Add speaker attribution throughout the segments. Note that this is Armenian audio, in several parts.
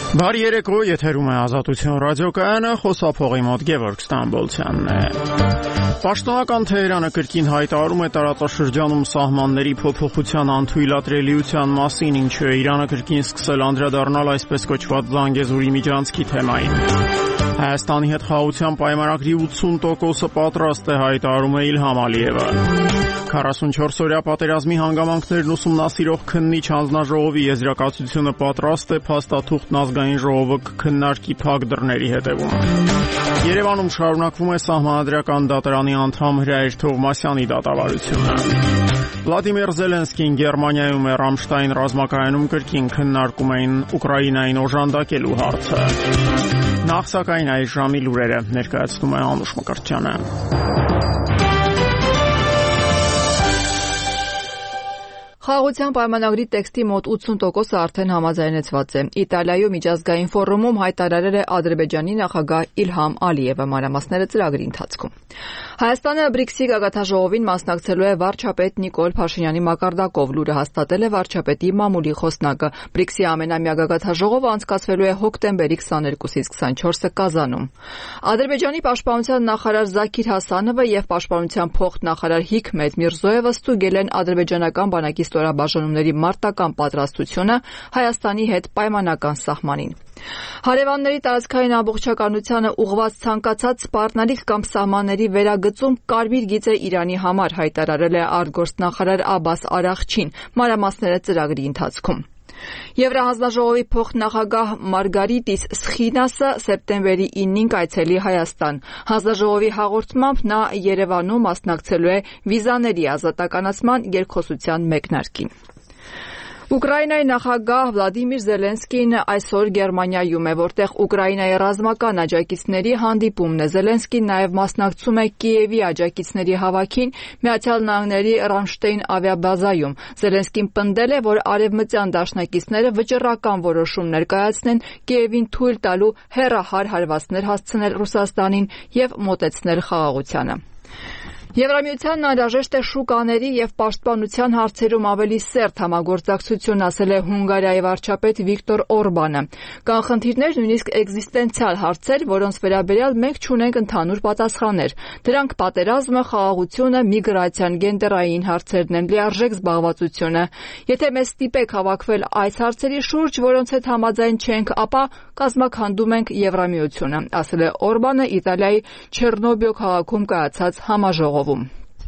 Speaker 1: Բարի երեկո, եթերում է Ազատություն ռադիոկայանը, խոսափողի մոտ Գևորգ Ստամբոլցյանն է։ Պաշտոնական Թեհրանը կրկին հայտարարում է տարածաշրջանում սահմանների փոփոխության անթույլատրելիության մասին, ինչու է Իրանը կրկին սկսել անդրադառնալ այսպես կոչված Զանգեզուրի միջանցքի թեմային։ Հայաստանի հետ խաղաղության պայմանագրի 80%-ը պատրաստ է, հայտարարում է Իլհամ Ալիևը։ 44-օրյա պատերազմի հանգամանքներն ուսումնասիրող քննիչ հանձնաժողովի եզրակացությունը պատրաստ է, փաստաթուղթն ազգային ժողովը կքննարկի փակ դռների հետևում։ Երևանում շարունակվում է սահմանադրական դատարանի անդամ Հրայր Թովմասյանի դատավարությունը։ Վլադիմիր Զելենսկին Գերմանիայում է Ռամշտայն ռազմակայանում կրկին քննարկում էին Ուկրաինային օժանդակելու հարցը։ Նախ սակայն այս ժամի լուրերը ներկայացնում է Անուշ Մկրտչյանը։
Speaker 2: Խաղաղության պայմանագրի տեքստի մոտ 80%-ը արդեն համաձայնեցված է։ Իտալիայում միջազգային ֆորումում հայտարարել է Ադրբեջանի նախագահ Իլհամ Ալիևը, մանրամասները ծրագրի ընթացքում։ Հայաստանը BRICS-ի գագաթնաժողովին մասնակցելու է վարչապետ Նիկոլ Փաշինյանի մակարդակով, լուրը հաստատել է վարչապետի մամուլի խոսնակը։ BRICS-ի ամենամյա գագաթնաժողովը անցկացվելու է հոկտեմբերի 22-ից 24-ը Կազանում։ Ադրբեջանի պաշտպանության նախարար Զաքիր Հասանովը եւ պաշտպանության փոխնախարար Հիքմետ Միրզոևը ստուգել են ադրբեջանական բանակի ստորաբաժանումների մարտական պատրաստությունը Հայաստանի հետ պայմանական սահմանին։ Հարևանների տարածքային ամբողջականությանը ուղղված ցանկացած սպառնալիք կամ սահմանների վերագծում կարմիր գիծ է Իրանի համար, հայտարարել է արտգործնախարար Աբբաս Արաղչին, մանրամասները ծրագրի ընթացքում։ Եվրահանձնաժողովի փոխնախագահ Մարգարիտիս Սխինասը սեպտեմբերի 9-ին կայցելի Հայաստան։ Հանձնաժողովի հաղորդմամբ նա Երևանում մասնակցելու է վիզաների ազատականացման երկխոսության մեկնարկին։ Ուկրաինայի նախագահ Վլադիմիր Զելենսկին այսօր Գերմանիայում է, որտեղ Ուկրաինայի ռազմական աջակիցների հանդիպումն է։ Զելենսկին նաև մասնակցում է Կիևի աջակիցների հավաքին Միացյալ Նահանգների Ռամշտեյն ավիաբազայում։ Զելենսկին պնդել է, որ արևմտյան դաշնակիցները վճռական որոշում ներկայացնեն Կիևին թույլ տալու հեռահար հարվածներ հասցնել Ռուսաստանին եւ մոտեցնել խաղաղությանը։ Եվրամիությանն անհրաժեշտ է շուկաների եւ պաշտպանության հարցերում ավելի սերտ համագործակցություն, ասել է Հունգարիայի վարչապետ Վիկտոր Օրբանը։ Կան խնդիրներ, նույնիսկ էկզիստենցիալ հարցեր, որոնց վերաբերյալ մենք չունենք ընդհանուր պատասխաններ։ Դրանք պատերազմը, խաղաղությունը, միգրացիան, գենդերային հարցերն են, լիարժեք զբաղվածությունը։ Եթե մեզ ստիպեք հավաքվել այս հարցերի շուրջ, որոնց հետ համաձայն չենք, ապա կազմաքանդում ենք Եվրամիությունը, ասել է Օրբանը Իտալիայի Չեռնոբիո քաղաքում կայացած համաժողովում։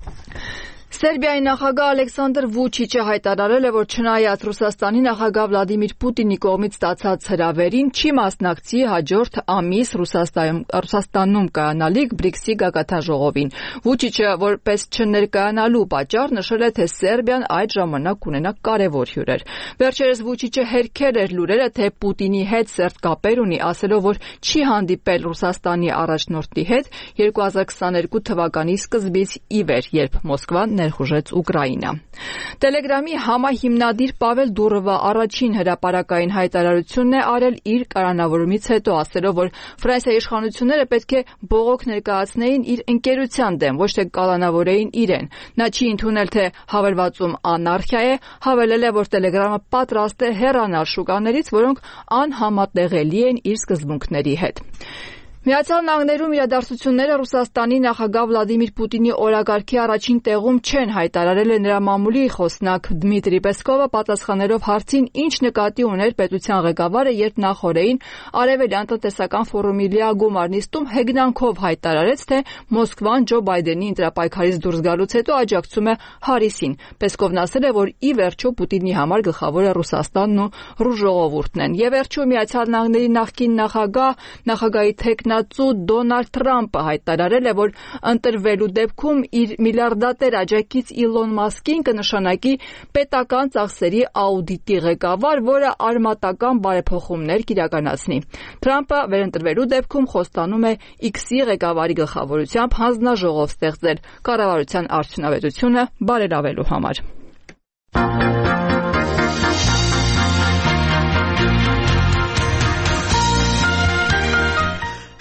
Speaker 2: Սերբիայի նախագահ Ալեքսանդր Վուչիչը հայտարարել է, որ չնայած Ռուսաստանի նախագահ Վլադիմիր Պուտինի կողմից ստացած հրավերին, չի մասնակցի հաջորդ ամիս Ռուսաստանում կայանալիք BRICS-ի գագաթնաժողովին։ Վուչիչը որպես չներկայանալու պատճառ նշել է, թե Սերբիան այդ ժամանակ կունենա կարևոր հյուրեր։ Վերջերս Վուչիչը հերքել էր լուրերը, թե Պուտինի հետ սերտ կապեր ունի, ասելով, որ չի հանդիպել Ռուսաստանի առաջնորդի հետ 2022 թվականի սկզբից ի վեր, երբ Մոսկվան ներխուժեց Ուկրաինա։ Տելեգրամի համահիմնադիր Պավել Դուրովը առաջին հրապարակային հայտարարությունն է արել իր կառավարումից հետո, ասելով, որ Ֆրանսիայի իշխանությունները պետք է բողոք ներկայացնեին իր ընկերության դեմ, ոչ թե կալանավորեին իրեն։ Նա չի ընդունել, թե հավելվածում անարխիա է, հավելել է, որ Տելեգրամը պատրաստ է հեռանալ շուկաներից, որոնք անհամատեղելի են իր սկզբունքների հետ։ Միացյալ Նահանգներում իրադարձությունները Ռուսաստանի նախագահ Վլադիմիր Պուտինի օրակարգի առաջին տեղում չեն, հայտարարել է նրա մամուլի խոսնակ Դմիտրի Պեսկովը, պատասխանելով հարցին, ինչ նկատի ուներ պետության ղեկավարը, երբ նախորդին Արևելյան տնտեսական ֆորումի լիագումար նիստում հեգնանքով հայտարարեց, թե Մոսկվան Ջո Բայդենի ընտրապայքարից դուրս գալուց հետո աջակցում է Հարիսին։ Պեսկովն ասել է, որ ի վերջո Պուտինի համար գլխավորը Ռուսաստանն ու ռուս ժողովուրդն են։ Եվ վերջում Միացյալ Նահանգների նախկին նախագահի տեխնացու Դոնալդ Թրամփը հայտարարել է, որ ընտրվելու դեպքում իր միլիարդատեր աջակից Իլոն Մասկին կնշանակի պետական ծախսերի աուդիտի ղեկավար, որը արմատական բարեփոխումներ կիրականացնի։ Թրամփը վերընտրվելու դեպքում խոստանում է X-ի ղեկավարի գլխավորությամբ հանձնաժողով ստեղծել կառավարության արդյունավետությունը բարելավելու համար։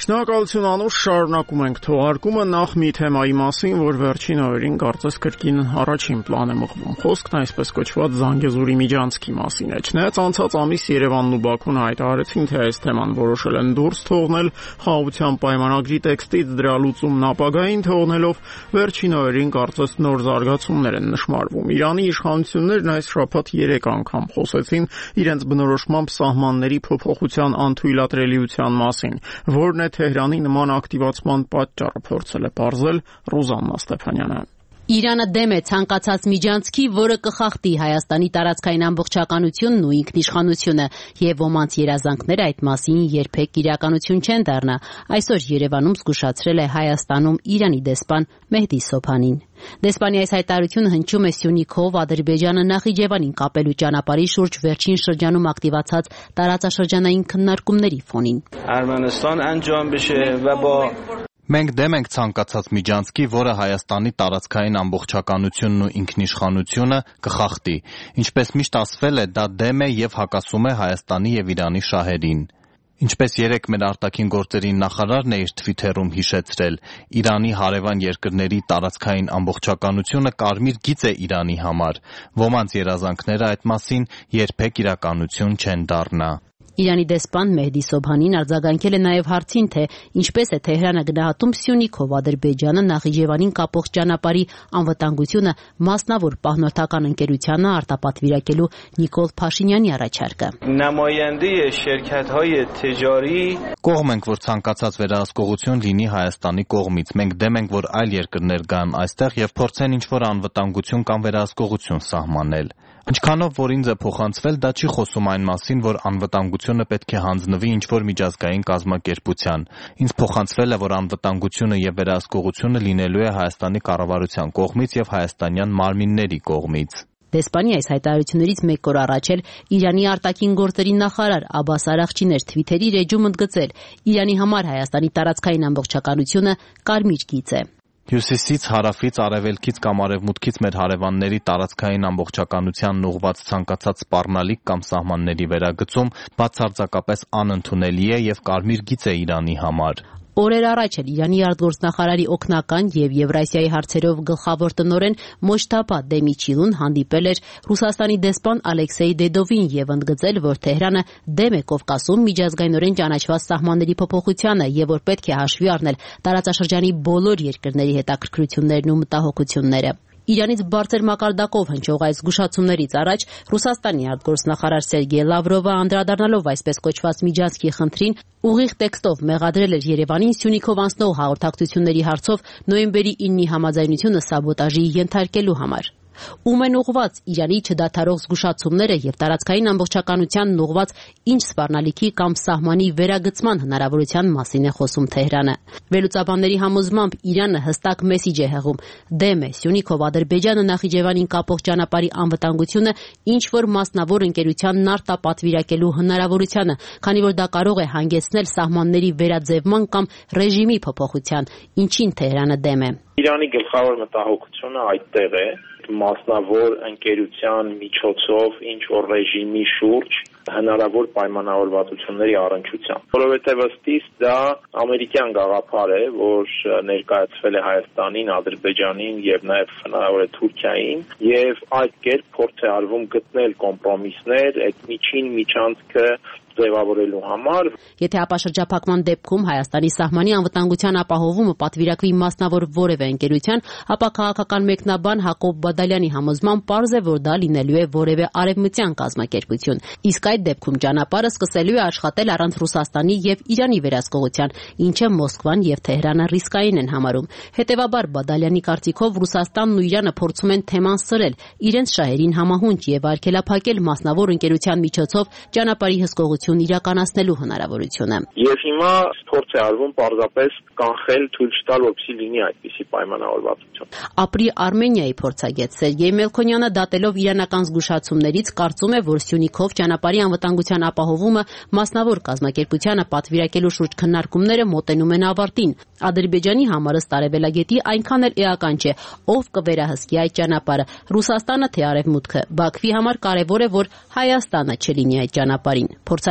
Speaker 1: Շնորհակալություն Անուշ, շարունակում ենք թողարկումը նախ մի թեմայի մասին, որ վերջին օրերին կարծես կրկին առաջին պլան է մղվում։ Խոսքն այսպես կոչված Զանգեզուրի միջանցքի մասին է։ Չնայած անցած ամիս Երևանն ու Բաքուն հայտարարեցին, թե այս թեման որոշել են դուրս թողնել խաղաղության պայմանագրի տեքստից, դրա լուծումն ապագային թողնելով, վերջին օրերին կարծես նոր զարգացումներ են նշմարվում։ Իրանի իշխանություններն այս շաբաթ 3 անգամ խոսեցին իրենց բնորոշմամբ սահմանների փոփոխության անթույլատրելիության մասին, որն է Թեհրանի նման ակտիվացման պատճառը փորձել է պարզել Ռուզաննա Ստեփանյանը։
Speaker 3: Իրանը դեմ է ցանկացած միջանցքի, որը կխախտի Հայաստանի տարածքային ամբողջականությունն ու ինքնիշխանությունը, եւ ոմանց երազանքները այդ մասին երբեք իրականություն չեն դառնա։ Այսօր Երևանում զգուշացրել է Հայաստանում Իրանի դեսպան Մեհդի Սոբհանին։ Դեսպանի այս հայտարարությունը հնչում է Սյունիքով Ադրբեջանը Նախիջևանին կապելու ճանապարհի շուրջ վերջին շրջանում ակտիվացած տարածաշրջանային քննարկումների ֆոնին։
Speaker 4: Արմենստան անջամ բշե վա
Speaker 5: Մենք դեմ ենք ցանկացած միջանցքի, որը Հայաստանի տարածքային ամբողջականությունն ու ինքնիշխանությունը կխախտի։ Ինչպես միշտ ասվել է, դա դեմ է եւ հակասում է Հայաստանի եւ Իրանի շահերին։ Ինչպես երեկ մեր արտաքին գործերի նախարարն է իր Twitter-ում հիշեցրել, Իրանի հարևան երկրների տարածքային ամբողջականությունը կարմիր գիծ է Իրանի համար։ Ոմանց երազանքները այդ մասին երբեք իրականություն չեն դառնա։
Speaker 3: Իրանի դեսպան Մեհդի Սոբհանին արձագանքել է նաև հարցին, թե ինչպես է Թեհրանը գնահատում Սյունիքով Ադրբեջանը Նախիջևանին կապող ճանապարհի անվտանգությունը մասնավոր պահնորդական ընկերությանը արտապատվիրակելու Նիկոլ Փաշինյանի առաջարկը։
Speaker 4: Նամայենդի շերքաթهای تجاری
Speaker 5: Կողմ ենք, որ ցանկացած վերահսկողություն լինի Հայաստանի կողմից։ Մենք դեմ ենք, որ այլ երկրներ գան այստեղ եւ փորձեն ինչ-որ անվտանգություն կամ վերահսկողություն սահմանել։ Ինչքանով որ ինձ է փոխանցվել, դա չի խոսում այն մասին, որ անվտանգությունը պետք է հանձնվի ինչ-որ միջազգային կազմակերպության։ Ինձ փոխանցվել է, որ անվտանգությունը եւ վերահսկողությունը լինելու է Հայաստանի կառավարության կողմից եւ հայաստանյան մարմինների կողմից։
Speaker 3: Դեսպանի այս հայտարարություններից մեկ օր առաջ էլ Իրանի արտաքին գործերի նախարար Աբբաս Արաղչին էր Twitter-ի էջում ընդգծել. Իրանի համար Հայաստանի տարածքային ամբողջականությունը կարմիր գիծ է։
Speaker 5: Հյուսիսից, հարավից, արևելքից կամ արևմուտքից մեր հարևանների տարածքային ամբողջականությանն ուղղված ցանկացած սպառնալիք կամ սահմանների վերագծում բացարձակապես անընդունելի է եւ կարմիր գիծ է Իրանի համար։
Speaker 3: Օրեր առաջ էլ Իրանի արտգործնախարարի օգնական եւ Եվրասիայի հարցերով գլխավոր տնօրեն Մոջթաբա Դեմիչիլուն հանդիպել էր Ռուսաստանի դեսպան Ալեքսեյ Դեդովին եւ ընդգծել, որ Թեհրանը դեմ է Կովկասում միջազգայինորեն ճանաչված սահմանների փոփոխությանը եւ որ պետք է հաշվի առնել տարածաշրջանի բոլոր երկրների հետաքրքրություններն ու մտահոգությունները։ Իրանից բարձր մակարդակով հնչող այս զգուշացումներից առաջ Ռուսաստանի արտգործնախարար Սերգեյ Լավրովը անդրադառնալով այսպես կոչված միջանցքի խնդրին ուղիղ տեքստով մեղադրել էր Երևանին Սյունիքով անցնող հաղորդակցությունների հարցով նոյեմբերի 9-ի համաձայնությունը սաբոտաժի ենթարկելու համար։ Ում են ուղված Իրանի չդադարող զգուշացումները եւ տարածքային ամբողջականությանն ուղված ինչ սպառնալիքի կամ սահմանի վերագծման հնարավորության մասին է խոսում Թեհրանը։ Վերլուծաբանների համոզմամբ Իրանը հստակ մեսիջ է հղում. դեմ է Սյունիքով Ադրբեջանը Նախիջևանին կապող ճանապարհի անվտանգությունը ինչ որ մասնավոր ընկերությանն արտապատվիրակելու հնարավորությանը, քանի որ դա կարող է հանգեցնել սահմանների վերաձևման կամ ռեժիմի փոփոխության, ինչին Թեհրանը դեմ է։
Speaker 6: Իրանի գլխավոր մտահոգությունը այդտեղ է մասնավոր ընկերության միջոցով ինչ որ ռեժիմի շուրջ հնարավոր պայմանավորվածությունների առնչությամբ, որովհետև ըստիս դա ամերիկյան գաղափար է, որ ներկայացվել է Հայաստանին, Ադրբեջանին եւ նաեւ հնարավոր է Թուրքիային եւ այդ կերպ փորձ է արվում գտնել կոմպրոմիսներ այդ միջին միջանցքը ձևավորելու համար։
Speaker 3: Եթե ապաշրջափակման դեպքում Հայաստանի սահմանի անվտանգության ապահովումը պատվիրակվի մասնավոր որևէ ընկերության, ապա քաղաքական մեկնաբան Հակոբ Բադալյանի համոզմամբ պարզ է, որ դա լինելու է որևէ արևմտյան կազմակերպություն։ Իսկ այդ դեպքում ճանապարհը սկսելու է աշխատել առանց Ռուսաստանի եւ Իրանի վերահսկողության, ինչը Մոսկվան եւ Թեհրանը ռիսկային են համարում։ Հետևաբար Բադալյանի կարծիքով Ռուսաստանն ու Իրանը փորձում են թեման սրել իրենց շահերին համահունչ եւ արգելափակել մասնավոր ընկերության միջոցով ճանապարհի հսկողություն իրականացնելու հնարավորությունը։
Speaker 6: Եվ հիմա փորձ է արվում պարզապես կանխել, թույլ չտալ, որպեսզի լինի այդպիսի պայմանավորվածություն։
Speaker 3: Ապրի Արմենիայի փորձագետ Սերգեյ Մելքոնյանը դատելով իրանական զգուշացումներից կարծում է, որ Սյունիքով ճանապարհի անվտանգության ապահովումը մասնավոր կազմակերպությանը պատվիրակելու շուրջ քննարկումները մոտենում են ավարտին։ Ադրբեջանի համար ըստ արևելագետի այնքան էլ էական չէ, ով կվերահսկի այդ ճանապարհը՝ Ռուսաստանը թե Արևմուտքը։ Բաքվի համար կարևոր է, որ Հայաստանը չլինի այդ ճանապարհին։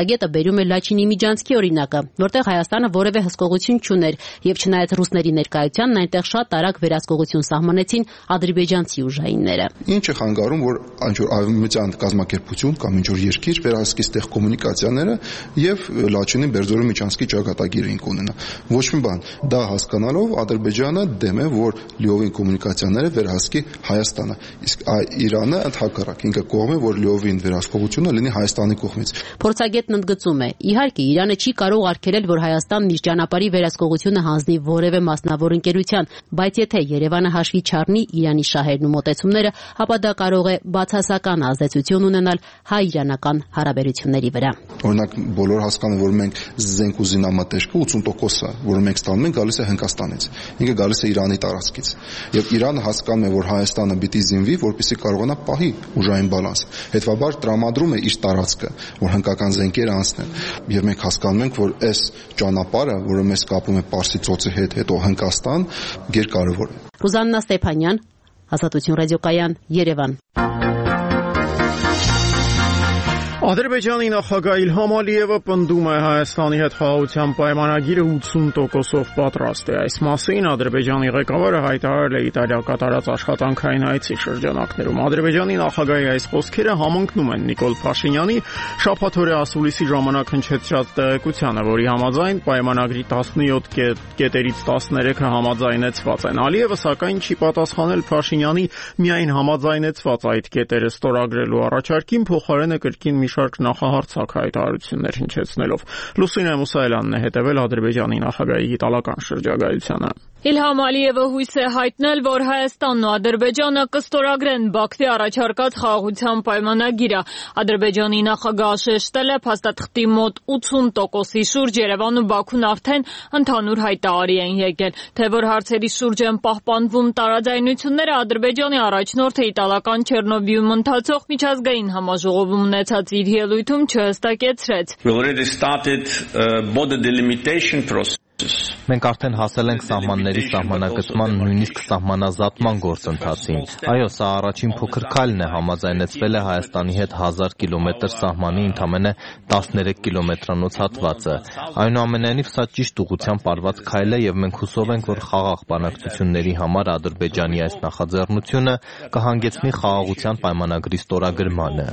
Speaker 3: փորձագետը բերում է Լաչինի Միջանցքի օրինակը, որտեղ Հայաստանը որևէ հսկողություն չուներ, եւ չնայած ռուսների ներկայությանն այնտեղ շատ արագ վերահսկողություն սահմանեցին ադրբեջանցի ուժայինները։
Speaker 7: Ինչ է խանգարում, որ ինչ-որ արևմտյան կազմակերպություն կամ ինչ-որ երկիր վերահսկի ստեղ կոմունիկացիաները եւ Լաչինի Բերձորի Միջանցքի ճակատագիրը ունենա։ Ոչ մի բան, դա հասկանալով Ադրբեջանը դեմ է, որ լիովին կոմունիկացիաները վերահսկի Հայաստանը, իսկ Իրանը ընդհակառակ ինքը կողմ է, որ լիովին վերահսկողությունը լինի Հայաստանի կողմից։
Speaker 3: Փորձագետն ընդգծում է. իհարկե Իրանը չի կարող արգելել, որ Հայաստանն իր ճանապարհի վերահսկողությունը հանձնի որևէ մասնավոր ընկերության, բայց եթե Երևանը հաշվի չառնի Իրանի շահերն ու մոտեցումները, ապա դա կարող է բացասական ազդեցություն ունենալ հայ-իրանական հարաբերությունների վրա։
Speaker 7: Օրինակ բոլոր հասկանում, որ մենք զենք ու զինամթերքը 80%-ը, որը մենք ստանում ենք, գալիս է Հնդկաստանից։ Ինքը գալիս է Իրանի տարածքից։ Եվ Իրանը հասկանում է, որ Հայաստանը պիտի զինվի, որպեսզի կարողանա պահի ուժային բալանս։ Հետևաբար տրամադրում է իր տարածքը, որ հնդկական զենքերը անցնեն։ Եվ մենք հասկանում ենք, որ այս ճանապարհը, որը մեզ կապում է Պարսից ծոցի հետ, հետո Հնդկաստան, գերկարևոր է։
Speaker 3: Ռուզաննա Ստեփանյան, Ազատություն ռադիոկայան, Երևան։
Speaker 1: Ադրբեջանի նախագահ Իլհամ Ալիևը պնդում է Հայաստանի հետ խաղաղության պայմանագիրը 80%-ով պատրաստ է։ Այս մասին Ադրբեջանի ղեկավարը հայտարարել է Իտալիա կատարած աշխատանքային այցի շրջանակներում։ Ադրբեջանի նախագահի այս խոսքերը համընկնում են Նիկոլ Փաշինյանի շաբաթօրյա ասուլիսի ժամանակ հնչեցրած տեղեկությանը, որի համաձայն պայմանագրի 17 կետերից 13-ը համաձայնեցված են։ Ալիևը սակայն չի պատասխանել Փաշինյանի միայն համաձայնեցված այդ կետերը ստորագրելու առաջարկին, փոխարենը կրկին մի շարք նախահարցակ հայտարարություններ հնչեցնելով։ Լուսինե Մուսայելյանն է հետևել Ադրբեջանի նախագահի իտալական շրջագայությանը։
Speaker 8: Իլհամ Ալիևը հույս է հայտնել, որ Հայաստանն ու Ադրբեջանը կստորագրեն Բաքվի առաջարկած խաղաղության պայմանագիրը։ Ադրբեջանի նախագահը շեշտել է, փաստաթղթի մոտ 80%-ի շուրջ Երևանն ու Բաքուն արդեն ընդհանուր հայտարարի են եկել։ Թե որ հարցերի շուրջ են պահպանվում տարաձայնությունները, Ադրբեջանի առաջնորդը իտալական Չեռնովիում ընթացող միջազգային համաժողովում ունեցած իր ելույթում չհստակեցրեց։
Speaker 5: Մենք արդեն հասել ենք սահմանների սահմանագծման, նույնիսկ սահմանազատման գործընթացին։ Այո, սա առաջին փոքր քայլն է, համաձայնեցվել է Հայաստանի հետ 1000 կիլոմետր սահմանի ընդամենը 13 կիլոմետրանոց հատվածը։ Այնուամենայնիվ սա ճիշտ ուղղությամբ արված քայլ է եւ մենք հուսով ենք, որ խաղաղ բանակցությունների համար Ադրբեջանի այս նախաձեռնությունը կհանգեցնի խաղաղության պայմանագրի ստորագրմանը։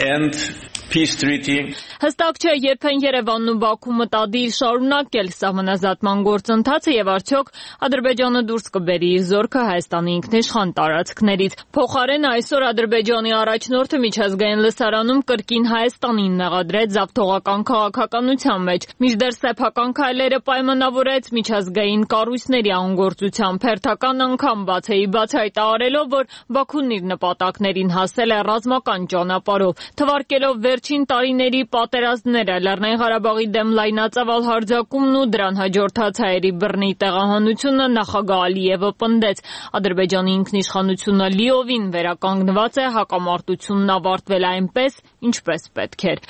Speaker 8: Հստակ չէ, երբ են Երևանն ու Բաքու մտադիր շարունակել սահմանազատման գործընթացը եւ արդյոք Ադրբեջանը դուրս կբերի իր զորքը Հայաստանի ինքնիշխան տարածքներից։ Փոխարենը այսօր Ադրբեջանի առաջնորդը միջազգային լսարանում կրկին Հայաստանին մեղադրեց զավթողական քաղաքականության մեջ։ Մինչդեռ սեփական քայլերը պայմանավորեց միջազգային կառույցների անգործությամբ։ Հերթական անգամ բաց հայտարարելով, որ Բաքուն իր նպատակներին հասել է ռազմական ճանապարհով, թվարկելով վերջին տարիների պատերազմները, Լեռնային Ղարաբաղի դեմ լայնածավալ հարձակումն ու դրան հաջորդած հայերի բռնի տեղահանությունը, նախագահ Ալիևը պնդեց. Ադրբեջանի ինքնիշխանությունը լիովին վերականգնված է, հակամարտությունն ավարտվել այնպես, ինչպես պետք էր։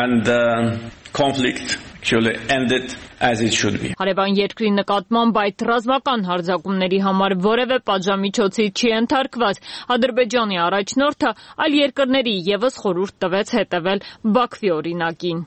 Speaker 8: Հարևան երկրի նկատմամբ այդ ռազմական հարձակումների համար որևէ պատժամիջոցի չի ենթարկված։ Ադրբեջանի առաջնորդը այլ երկրների ևս խորհուրդ տվեց հետևել Բաքվի օրինակին։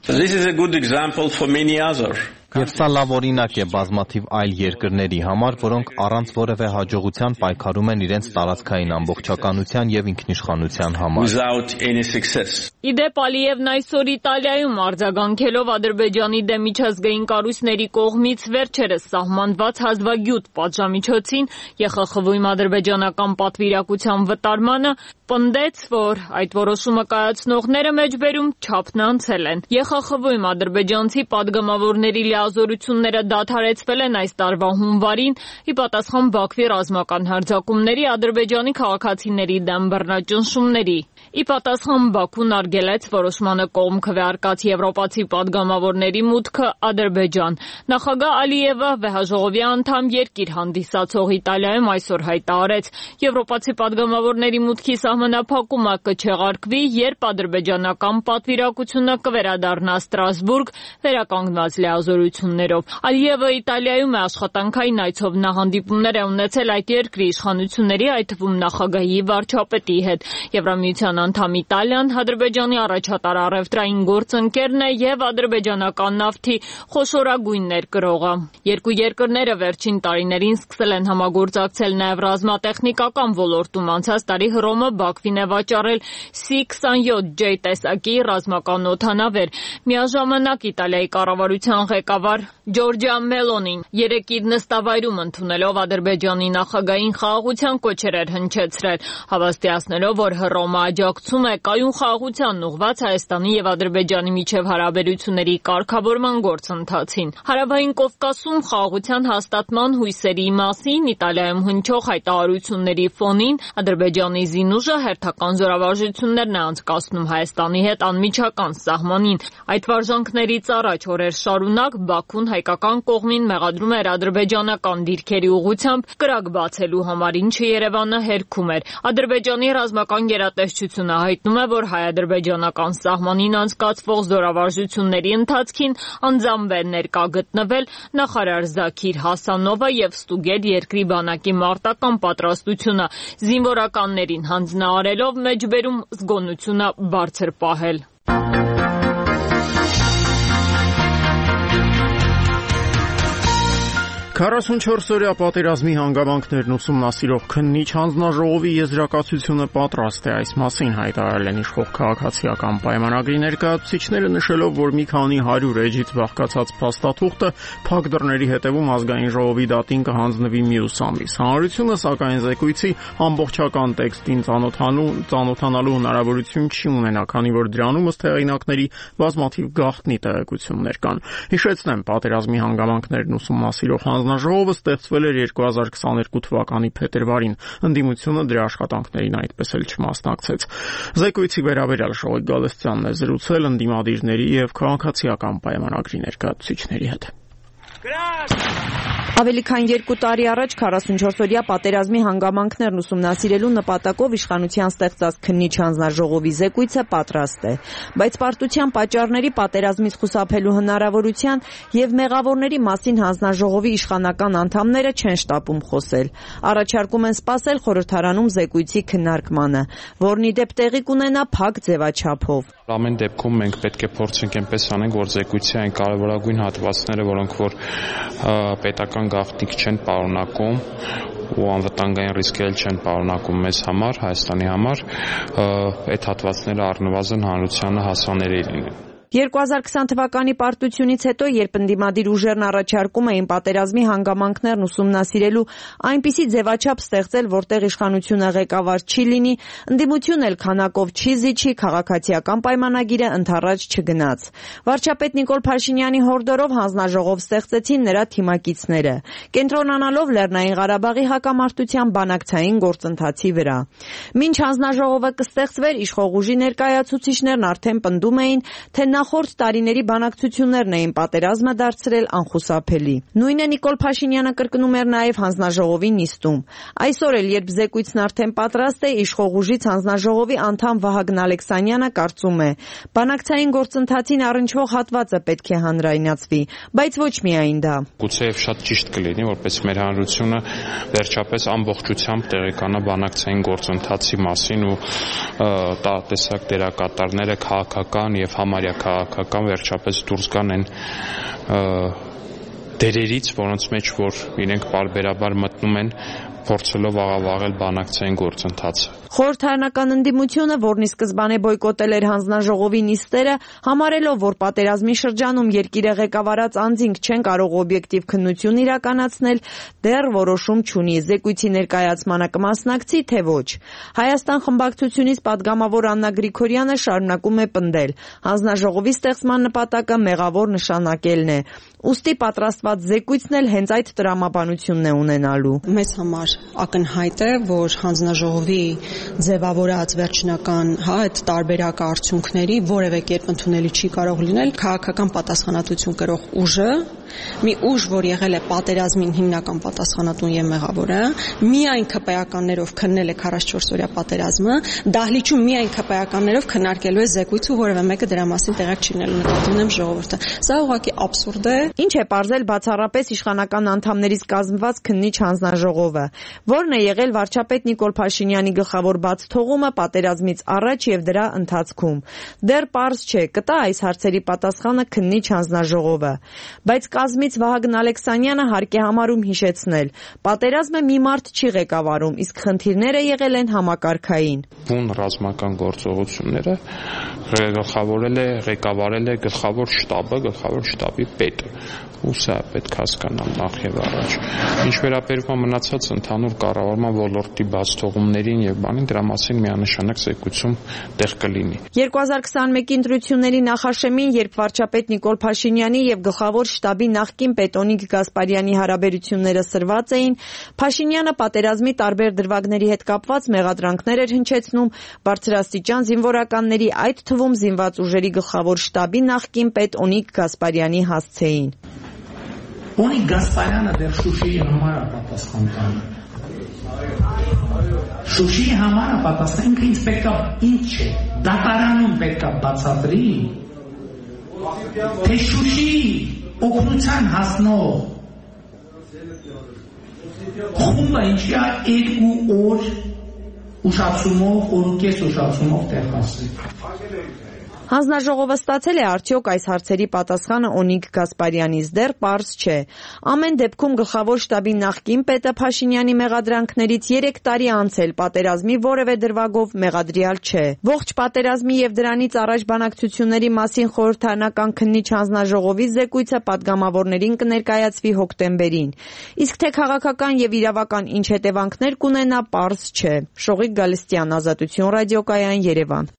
Speaker 5: Եվ սա լավ օրինակ է բազմաթիվ այլ երկրների համար, որոնք առանց որևէ հաջողության պայքարում են իրենց տարածքային ամբողջականության եւ ինքնիշխանության համար։
Speaker 8: Իդեպ Ալիևն այսօր Իտալիայում արձագանքելով Ադրբեջանի դեմ միջազգային կառույցների կողմից վերջերս սահմանված հազվագյուտ պատժամիջոցին ԵԽԽՎ-ում ադրբեջանական պատվիրակության վտարմանը, պնդեց, որ այդ որոշումը կայացնողները մեջբերում չափն անցել են։ ԵԽԽՎ-ում ադրբեջանցի падգամավորների լիազորությունները դադարեցվել են այս տարվա հունվարին, ի պատասխան Բաքվի ռազմական հարձակումների, Ադրբեջանի քաղաքացիների դեմ բռնաճնշումների։ Ի պատասխան Բաքուն արգելեց որոշմանը կողմ քվեարկած եվրոպացի падգամավորների մուտքը Ադրբեջան։ Նախագահ Ալիևը վեհաժողովի անդամ երկիր հանդիսացող Իտալիայում այսօր հայտարարեց. Եվրոպացի падգամավորների մուտքի սահմանափակումը կչեղարկվի, երբ ադրբեջանական պատվիրակությունը կվերադառնա Ստրասբուրգ վերականգնված լիազորություններով։ Ալիևը Իտալիայում է աշխատանքային այցով, նա հանդիպումներ է ունեցել այդ երկրի իշխանությունների, այդ թվում նախագահի, վարչապետի հետ։ Եվրամիության խաղաղության անդամ Իտալիան Ադրբեջանի առաջատար առևտրային գործընկերն է եւ ադրբեջանական նավթի խոշորագույն ներկրողը։ Երկու երկրները վերջին տարիներին սկսել են համագործակցել նաեւ ռազմատեխնիկական ոլորտում։ Անցած տարի Հռոմը Բաքվին է վաճառել C-27J տեսակի ռազմական օդանավեր։ Միաժամանակ Իտալիայի կառավարության ղեկավար Ջորջա Մելոնին երեկ իր նստավայրում ընդունելով Ադրբեջանի նախագահին խաղաղության կոչեր էր հնչեցրել, հավաստիացնելով, որ Հռոմը աջակցում է կայուն խաղաղությանն ուղղված Հայաստանի եւ Ադրբեջանի միջև հարաբերությունների կարգավորման գործընթացին։ Հարավային Կովկասում խաղաղության հաստատման հույսերի մասին Իտալիայում հնչող հայտարարությունների ֆոնին Ադրբեջանի զինուժը հերթական զորավարժություններն է անցկացնում Հայաստանի հետ անմիջական սահմանին։ Այդ վարժանքներից առաջ օրեր շարունակ Բաքուն հայկական կողմին մեղադրում էր ադրբեջանական դիրքերի ուղղությամբ կրակ բացելու համար, ինչը Երևանը հերքում էր։ Ադրբեջանի ռազմական գերատեսչությունը հայտնում է, որ հայ-ադրբեջանական սահմանին անցկացվող զորավարժությունների ընթացքին անձամբ է ներկա գտնվել նախարար Զաքիր Հասանովը եւ ստուգել երկրի բանակի մարտական պատրաստությունը, զինվորականներին հանձնարարելով մեջբերում զգոնությունը բարձր պահել։
Speaker 1: 44-օրյա պատերազմի հանգամանքներն ուսումնասիրող քննիչ հանձնաժողովի եզրակացությունը պատրաստ է, այս մասին հայտարարել են իշխող քաղաքացիական պայմանագրի ներկայացուցիչները, նշելով, որ մի քանի 100 էջից բաղկացած փաստաթուղթը փակ դռների հետևում ազգային ժողովի դատին կհանձնվի մյուս ամիս։ Հանրությունը, սակայն, զեկույցի ամբողջական տեքստին ծանոթանալու հնարավորություն չի ունենա, քանի որ դրանում ըստ հեղինակների բազմաթիվ գաղտնի տեղեկություններ կան։ Հիշեցնեմ, պատերազմի հանգամանքներն ուսումնասիրող հանձնաժողովը ստեղծվել էր 2022 թվականի փետրվարին։ Ընդդիմությունը դրա աշխատանքներին այդպես էլ չմասնակցեց։ Զեկույցի վերաբերյալ Շողիկ Գալստյանն է զրուցել ընդդիմադիրների եւ քաղաքացիական պայմանագրի ներկայացուցիչների հետ։
Speaker 9: Ավելի քան 2 տարի առաջ 44-օրյա պատերազմի հանգամանքներն ուսումնասիրելու նպատակով իշխանության ստեղծած քննիչ հանձնաժողովի զեկույցը պատրաստ է, բայց պարտության պատճառների պատերազմից խուսափելու հնարավորության եւ մեղավորների մասին հանձնաժողովի իշխանական անդամները չեն շտապում խոսել։ Առաջարկում են սպասել խորհրդարանում զեկույցի քննարկմանը, որն ի դեպ տեղի կունենա փակ ձևաչափով։
Speaker 10: Ամեն դեպքում մենք պետք է փորձենք այնպես անենք, որ զեկույցի այն կարևորագույն հատվածները, որոնք որ պետական գաղտնիք չեն պարունակում ու անվտանգային ռիսկեր չեն պարունակում մեզ համար, Հայաստանի համար, այդ հատվածները առնվազն հանրությանը հասանելի լինեն։
Speaker 9: 2020 թվականի պարտությունից հետո, երբ ընդդիմադիր ուժերն առաջարկում էին պատերազմի հանգամանքներն ուսումնասիրելու այնպիսի ձևաչափ ստեղծել, որտեղ իշխանությունը ղեկավար չի լինի, ընդդիմությունն էլ քանակով չի զիջի, քաղաքացիական պայմանագիրը ընդառաջ չգնաց։ Վարչապետ Նիկոլ Փաշինյանի հորդորով հանձնաժողով ստեղծեցին նրա թիմակիցները, կենտրոնանալով Լեռնային Ղարաբաղի հակամարտության բանակցային գործընթացի վրա։ Մինչ հանձնաժողովը կստեղծվեր, իշխող ուժի ներկայացուցիչներն արդեն պնդում էին, թե նախորդ տարիների բանակցություններն էին պատերազմը դարձրել անխուսափելի։ Նույնը Նիկոլ Փաշինյանը կրկնում էր նաև հանձնաժողովի նիստում։ Այսօր էլ, երբ զեկույցն արդեն պատրաստ է, իշխող ուժից հանձնաժողովի անդամ Վահագն Ալեքսանյանը կարծում է, բանակցային գործընթացին առնչվող հատվածը պետք է հանրայնացվի, բայց ոչ միայն դա։
Speaker 10: Գուցեև շատ ճիշտ կլինի, որպես մեր հանրությունը վերջապես ամբողջությամբ տեղեկանա բանակցային գործընթացի մասին ու տեսակ դերակատարները քաղաքական եւ համարյա քաղաքական վերջապես դուրս գան այն դերերից, որոնց մեջ որ իրենք պարբերաբար մտնում են, փորձելով աղավաղել բանակցային գործընթացը։
Speaker 9: Խորհրդարանական ընդդիմությունը, որն ի սկզբանե բոյկոտել էր հանձնաժողովի նիստերը, համարելով, որ պատերազմի շրջանում երկիրը ղեկավարած անձինք չեն կարող օբյեկտիվ քննություն իրականացնել, դեռ որոշում չունի, զեկույցի ներկայացմանը կմասնակցի, թե ոչ։ Հայաստան խմբակցությունից падգամավոր Աննա Գրիգորյանը շարունակում է պնդել, հանձնաժողովի ստեղծման նպատակը մեղավոր նշանակելն է, ուստի պատրաստված զեկույցն էլ հենց այդ տրամաբանությունն է ունենալու։
Speaker 11: Մեզ համար ակնհայտ է, որ հանձնաժողովի ձևավորած վերջնական այդ տարբերակ արդյունքների որևէ կերպ ընդունելի չի կարող լինել քաղաքական պատասխանատվություն կրող ուժը մի ուժ, որ եղել է պատերազմին հիմնական պատասխանատուն եւ մեղավորը, միայն ԿՊԱ-ականներով քննել է 44-օրյա պատերազմը, դահլիճում միայն ԿՊԱ-ականներով քննարկելու է զեկույցը, որևէ մեկը դրա մասին տեղեկ չի ունենալու, նկատի ունեմ ժողովուրդը։ Սա ուղղակի աբսուրդ է։
Speaker 9: Ինչ է պարզել բացառապես իշխանական անդամներից կազմված քննիչ հանձնաժողովը, որն է եղել վարչապետ Նիկոլ Փաշինյանի գլխավոր բացթողումը պատերազմից առաջ եւ դրա ընթացքում։ Դեռ պարզ չէ, կտա այս հարցերի պատասխանը քննիչ հանձնաժողովը, բայց կազմից Վահագն Ալեքսանյանը հարկ է համարում հիշեցնել. պատերազմը մի մարդ չի ղեկավարում, իսկ խնդիրները եղել են համակարգային։
Speaker 10: Բուն ռազմական գործողությունները ղեկավարել է գլխավոր շտաբի պետը։ Ու սա պետք է հասկանալ նախ եւ առաջ։ Ինչ վերաբերում է մնացած ընդհանուր կառավարման ոլորտի բացթողումներին եւ բանին, դրա մասին միանշանակ զեկույցում տեղ կլինի։
Speaker 9: 2021-ի ընտրությունների նախաշեմին, երբ վարչապետ Նիկոլ Փաշինյանի եւ գլխավոր շտաբի նախկին պետ Օնիկ Գասպարյանի հարաբերությունները սրված էին, Փաշինյանը պատերազմի տարբեր դրվագների հետ կապված մեղադրանքներ էր հնչեցնում բարձրաստիճան զինվորականների, այդ թվում զինված ուժերի գլխավոր շտաբի նախկին պետ Օնիկ Գասպարյանի հասցեին։
Speaker 12: Օնիկ Գասպարյանը դեռ Շուշիի համար է պատասխան տալու։ Շուշիի համար է պատասխան, ինքը ինձ պետք է ինչ է, դատարանում պետք է բացատրի, թե Շուշիի օգնության հասնող խումբը ինչի է 2 օր ուշացումով, օրուկես ուշացումով տեղ հասնի։
Speaker 9: Հանձնաժողովը ստացել է արդյոք այս հարցերի պատասխանը Օնիկ Գասպարյանից, դեռ պարզ չէ։ Ամեն դեպքում գլխավոր շտաբի նախկին պետը Փաշինյանի մեղադրանքներից 3 տարի անցել պատերազմի որևէ դրվագով մեղադրյալ չէ։ Ողջ պատերազմի եւ դրանից առաջ բանակցությունների մասին խորհրդարանական քննիչ հանձնաժողովի զեկույցը падգամավորներին կներկայացվի հոկտեմբերին։ Իսկ թե քաղաքական եւ իրավական ինչ հետևանքներ կունենա, պարզ չէ։ Շողիկ Գալստյան, Ազատություն ռադիոկայան, Երևան։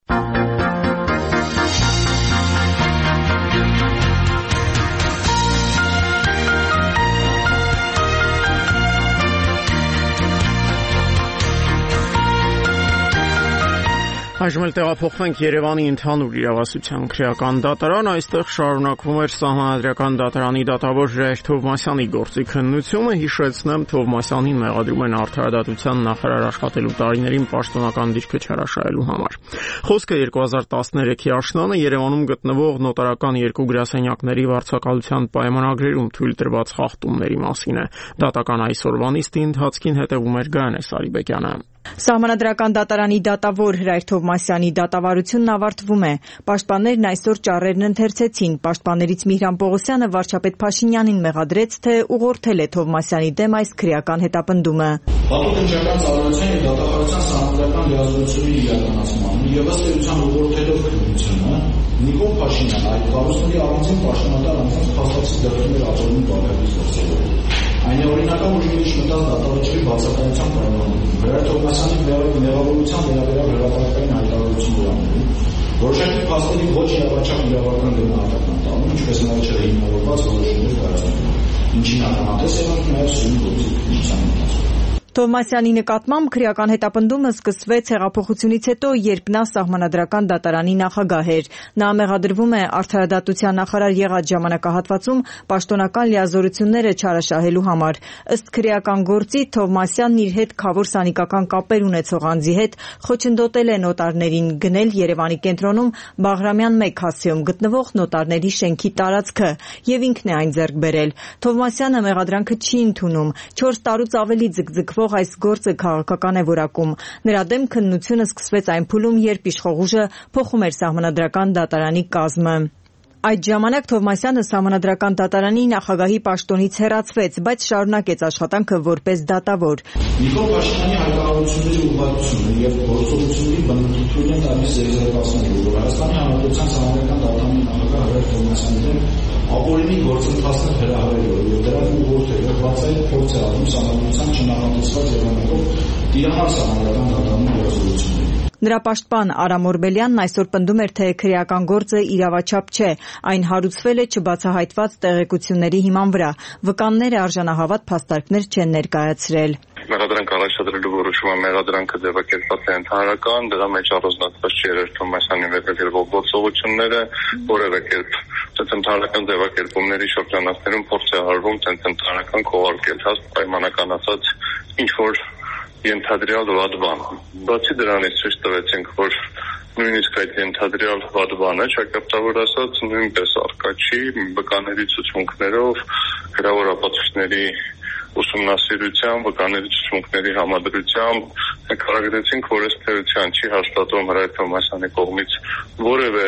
Speaker 1: Այժմ էլ տեղափոխվենք Երևանի ընդհանուր իրավասության քրեական դատարան, այստեղ շարունակվում էր Սահմանադրական դատարանի դատավոր Ժայր Թովմասյանի գործի քննությունը, հիշեցնեմ, Թովմասյանին մեղադրում են արդարադատության նախարար աշխատելու տարիներին պաշտոնական դիրքը չհրաշայելու համար։ Խոսքը 2013-ի աշնանը Երևանում գտնվող նոտարական 2 գրասենյակների վարձակալության պայմանագրերում թույլ տրված խախտումների մասին է։ Դատական այսօրվա նիստի ընթացքին հետևում էր Գայանե Սարիբեկյանը։
Speaker 9: Սահմանադրական դատարանի դատավոր Ժայր Թովմասյանի դատավարությունն ավարտվում է։ Պաշտպաններն այսօր ճառերն ընթերցեցին։ Պաշտպաններից Միհրան Պողոսյանը վարչապետ Փաշինյանին մեղադրեց, թե ուղղորդել է Թովմասյանի դեմ այս քրեական հետապնդումը։
Speaker 13: Պատասխանատվության ծառայության եւ դատախազության սահմանադրական լիազորությունների իրականացմանը եւ ըստ էության ուղղորդելով քննությունը Նիկոլ Փաշինյանը այդ կառույցների առանձին պաշտոնատար անձանց փաստացի դեպքեր աջակցելու բակարից գործել։ Այնօրինական ուժերի շտաբ դատավարչի բացակայության պայմաններում Ժայր Թովմասյանի մեղավորության վերաբերյալ հրապարակային հայտարարություն դրանում, որոշակի փաստերի ոչ իրավաչափ իրավական գնահատական տալու, ինչպես նաև չհիմնավորված որոշումներ կայացնում, ինչին ականատես եղանք նաև սույն գործի քննության ընթացքում։
Speaker 9: Թովմասյանի նկատմամբ քրեական հետապնդումը սկսվեց հեղափոխությունից հետո, երբ նա Սահմանադրական դատարանի նախագահ էր։ Նա մեղադրվում է արդարադատության նախարար եղած ժամանակահատվածում պաշտոնական լիազորությունները չարաշահելու համար։ Ըստ քրեական գործի Թովմասյանն իր հետ քավոր սանիկական կապեր ունեցող անձի հետ խոչընդոտել է նոտարներին, գնել Երևանի կենտրոնում Բաղրամյան 1 հասցեում գտնվող նոտարների շենքի տարածքը եւ ինքն է այն ձեռք բերել։ Թովմասյանը մեղադրանքը չի ընդունում։ 4 տարուց ավելի ձգձգվող այս գործը քաղաքական է որակում։ Նրա դեմ քննությունը սկսվեց այն փուլում, երբ իշխող ուժը փոխում էր Սահմանադրական դատարանի կազմը։ Այդ ժամանակ Թովմասյանը Սահմանադրական դատարանի նախագահի պաշտոնից հեռացվեց, բայց շարունակեց աշխատանքը որպես դատավոր։
Speaker 13: Նիկոլ Փաշինյանի հայտարարությունների ուղղությունը եւ գործողությունների բնույթը թույլ են տալիս զերծել, որ Հայաստանի Հանրապետության Սահմանադրական դատարանի նախագահ Ժայր Թովմասյանի դեմ ապօրինի գործընթացներ հրահրելով եւ դրանք ուղղորդելով բացային փորձ է անում Սահմանադրության չնախատեսված եղանակով Տիրանալ Սահմանադրական դատարանի լիազորությունները։
Speaker 9: Նրա պաշտպան Արամ Օրբելյանն այսօր պնդում էր, թե քրեական գործը իրավաչափ չէ, այն հարուցվել է չբացահայտված տեղեկությունների հիման վրա։ Վկանները արժանահավատ փաստարկներ չեն ներկայացրել։
Speaker 14: Մեղադրանք առաջադրելու որոշումը մեղադրանքը ձևակերպված է ընդհանրական, դրա մեջ առանձնացված չի Ժայր Թովմասյանի վերաբերող գործողությունները, որևէ կերպ Ցենտրալական ձևակերպումների շրջանացներում փորձ է արվում ցենտրալական քողարկել հաստ պայմանական ասած ինչ-որ ենթադրյալ վատ բան։ Բացի դրանից ցույց տվեցինք, որ նույնիսկ այդ ենթադրյալ վատ բանը, ճակատավոր ասած, նույնպես առկա չի վկաների ցուցմունքներով, գրավոր ապացույցների ուսումնասիրությամբ, վկաների ցուցմունքների համադրությամբ նկարագրեցինք, որ ըստ էության չի հաստատվում Հրայր Թովմասյանի կողմից որևէ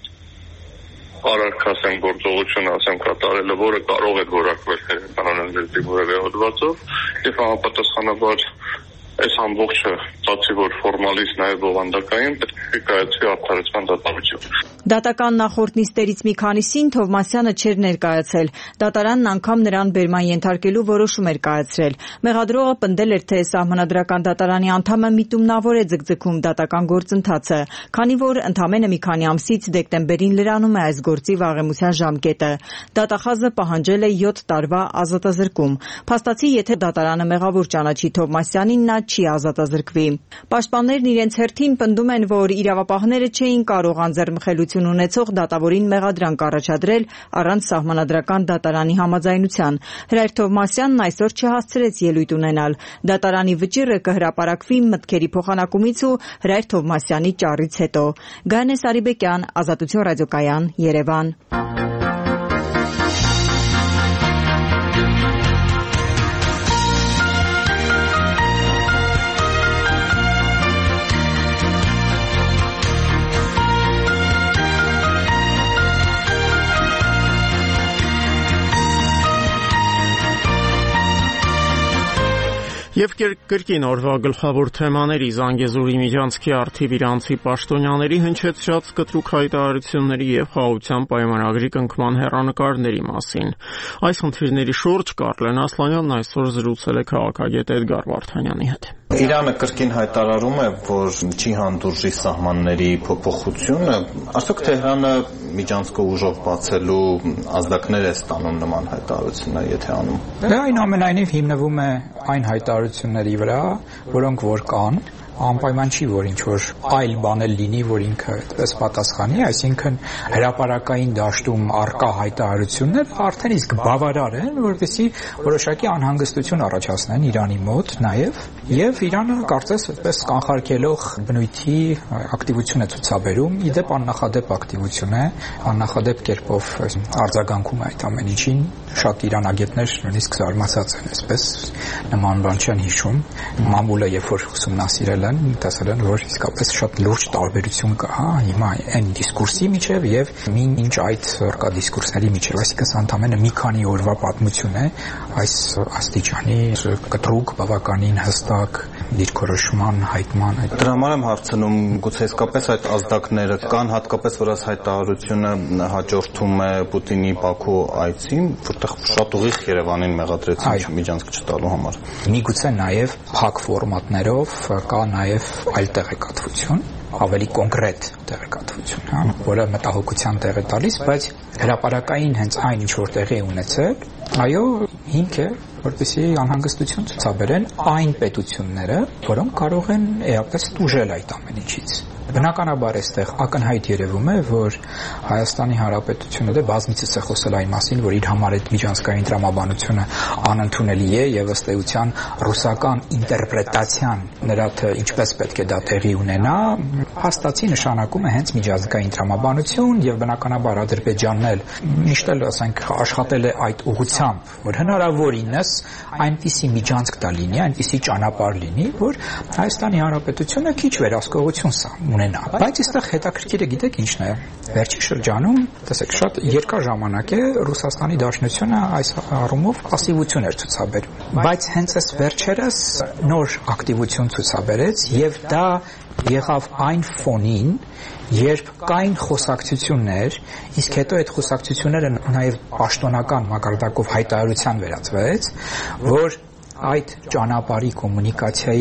Speaker 14: արարք ասեմ գործողություն ասեմ կատարելը, որը կարող է որակվել կանոնների որևէ հոդվածով եւ համապատասխանաբար այս ամբողջը բացի որ ֆորմալից նաև բովանդակային պետք է կայացվի արդարացման դատավճիռ։
Speaker 9: Դատական նախորդ նիստերից մի քանիսին Թովմասյանը չէր ներկայացել։ Դատարանն անգամ նրան բերման ենթարկելու որոշում էր կայացրել։ Մեղադրողը պնդել էր, թե Սահմանադրական դատարանի անդամը միտումնավոր է ձգձգում դատական գործընթացը, քանի որ ընդամենը մի քանի ամսից դեկտեմբերին լրանում է այս գործի վաղեմության ժամկետը։ Դատախազը պահանջել է 7 տարվա ազատազրկում։ Փաստացի, եթե դատարանը մեղավոր ճանաչի Թովմասյանին, նա չի ազատազրկվի։ Պաշտպաններն իրենց հերթին պնդում են, որ իրավապահները չէին կարող անձեռնմխելիություն ունեցող դատավորին մեղադրանք առաջադրել առանց Սահմանադրական դատարանի համաձայնության։ Հրայր Թովմասյանն այսօր չհասցրեց ելույթ ունենալ։ Դատարանի վճիռը կհրապարակվի մտքերի փոխանակումից ու Հրայր Թովմասյանի ճառից հետո։ Գայանե Սարիբեկյան, Ազատություն ռադիոկայան, Երևան։
Speaker 1: Եվ կրկին օրվա գլխավոր թեմաների Զանգեզուրի Միջանցքի արթիվ իրանցի պաշտոնյաների հնչեցրած կտրուկ հայտարարությունների եւ խաղաղության պայմանագրի կնքման հեռանկարների մասին։ Այս խնդիրների շուրջ Կարլեն Ասլանյանն այսօր զրուցել է քաղաքագետ Էդգար Վարդանյանի հետ։
Speaker 5: Իրանը կրկին հայտարարում է, որ չի հանդուրժի սահմանների փոփոխությունը, ասոք Թեհրանը Միջանցքը ուժով բացելու ազդակներ է ստանում նման հայտարարություններ, եթե անում։
Speaker 12: Դա այնուամենայնիվ հիմնվում է այն հայտարարությունների վրա, որոնք որ կան, անպայման չի, որ ինչ-որ այլ բան լինի, որ ինքը այդպես պատասխանի, այսինքն հրապարակային դաշտում առկա հայտարարությունները արդեն իսկ բավարար են, որպեսզի որոշակի անհանգստություն առաջացնեն Իրանի մոտ եւ Իրանը կարծես այդպես կանխարգելող բնույթի ակտիվություն է ցուցաբերում, իդեպ աննախադեպ ակտիվություն է, աննախադեպ կերպով արձագանքում է այդ ամեն ինչին, շատ իրանագետներ նույնիսկ զարմացած են, այսպես նման բան չեն հիշում, մամուլը երբ որ ուսումնասիրել են, տեսել են, որ իսկապես շատ լուրջ տարբերություն կա, հիմա այն դիսկուրսի միջև եւ ինչ այդ առկա դիսկուրսների միջև, այսինքն սա ընդամենը մի քանի օրվա պատմություն է այս աստիճանի կտրուկ, բավականին հստակ դիրքորոշման հայտման։
Speaker 5: Դրա համար եմ հարցնում, գուցե իսկապես այդ ազդակները կան, հատկապես որ այս հայտարարությունը հաջորդում է Պուտինի Բաքու այցին, որտեղ շատ ուղիղ Երևանին մեղադրեցին Միջանցք չտալու համար։
Speaker 12: Միգուցե նաեւ փակ ֆորմատներով կա նաեւ այլ տեղեկատվություն, ավելի կոնկրետ տեղեկատվություն, որը մտահոգության տեղ է տալիս, բայց հրապարակային հենց այն ինչ որ տեղի է ունեցել, այո, հիմք է, որպեսզի անհանգստություն ցուցաբերեն այն պետությունները, որոնք կարող են էապես տուժել այդ ամեն ինչից։ Բնականաբար այստեղ ակնհայտ երևում է, որ Հայաստանի Հանրապետությունը բազմիցս է խոսել այն մասին, որ իր համար այդ միջանցքային տրամաբանությունը անընդունելի է եւ ըստ էության ռուսական ինտերպրետացիան նրա թե ինչպես պետք է դա տեղի ունենա, հաստատի նշանակում է հենց միջանցքային տրամաբանություն եւ բնականաբար Ադրբեջանն էլ միշտ էլ ասենք աշխատել է այդ ուղղությամբ, որ հնարավորինս այնպիսի միջանցք դա լինի, այնպիսի ճանապարհ լինի, որ Հայաստանի Հանրապետությունը քիչ վերահսկողություն ունենա։ Բայց այստեղ հետաքրքիրը գիտեք ինչն է։ Վերջի շրջանում, տեսեք, շատ երկար ժամանակ է Ռուսաստանի Դաշնությունը այս առումով пассивություն էր ցուցաբերում։ Բայց հենց այս վերջերս նոր ակտիվություն ցուցաբերեց եւ դա եղավ այն ֆոնին, երբ կային խոսակցություններ, իսկ հետո այդ խոսակցությունները նաեւ պաշտոնական մակարդակով հայտարարության վերածվեց, որ այդ ճանապարհի կոմունիկացիայի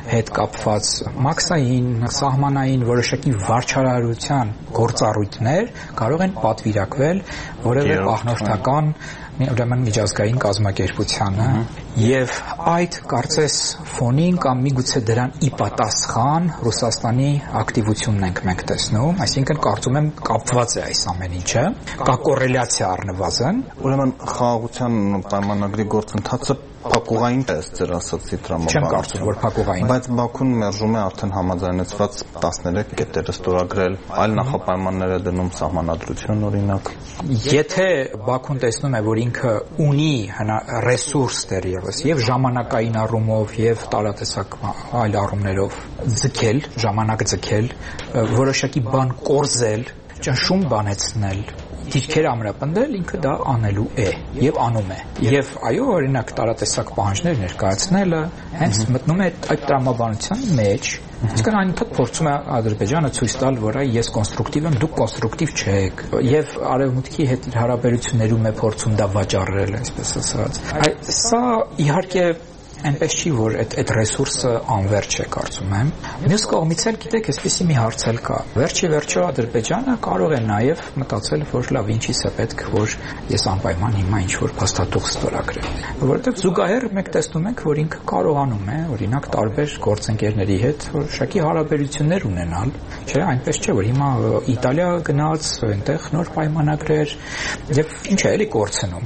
Speaker 12: հետ կապված մաքսային, սահմանային որոշակի վարչարարության գործառույթներ կարող են պատվիրակվել որևէ պահնորդական ուրեմն միջազգային կազմակերպությանը եւ այդ կարծես ֆոնին կամ միգուցե դրան ի պատասխան Ռուսաստանի ակտիվությունն ենք մենք տեսնում, այսինքն կարծում եմ կապված է այս ամեն ինչը, կա կոռելյացիա առնվազն,
Speaker 5: ուրեմն խաղաղության պայմանագրի գործընթացը փակուղային է, ձեր ասացի տրամաբանություն։
Speaker 12: Չեմ կարծում, որ փակուղային։
Speaker 5: Բայց Բաքուն մերժում է արդեն համաձայնեցված 13 կետերը ստորագրել, այլ նախապայմաններ է դնում սահմանադրություն օրինակ։
Speaker 12: Եթե Բաքուն տեսնում է, որ ինքը ունի ռեսուրս դեռևս եւ ժամանակային առումով եւ տարատեսակ այլ առումներով ժամանակ ձգել, որոշակի բան կորզել, ճնշում բանեցնել, դիրքեր ամրապնդել, ինքը դա անելու է եւ անում է։ Եվ այո, օրինակ տարատեսակ պահանջներ ներկայացնելը հենց մտնում է այդ տրամաբանության մեջ։ Իսկական այնքան փորձում է Ադրբեջանը ցույց տալ, որ ես կոնստրուկտիվ եմ, դուք կոնստրուկտիվ չեք, եւ արևմուտքի հետ իր հարաբերություններում է փորձում դա վաճառել, այսպես ասած։ Սա իհարկե այնպես չի, որ այդ ռեսուրսը անվերջ է, կարծում եմ։ Մյուս կողմից էլ գիտեք, այսպեսի մի հարց էլ կա։ Վերջի Ադրբեջանը կարող է նաև մտածել, որ լավ, ինչի՞ս է պետք, որ ես անպայման հիմա ինչ-որ փաստաթուղթ ստորագրեմ։ Որովհետև զուգահեռ մենք տեսնում ենք, որ ինքը կարողանում է, օրինակ, տարբեր գործընկերների հետ որոշակի հարաբերություններ ունենալ, չէ՞, այնպես չէ, որ հիմա Իտալիա գնաց, այնտեղ նոր պայմանագրեր, եւ ինչ է էլի կորցնում։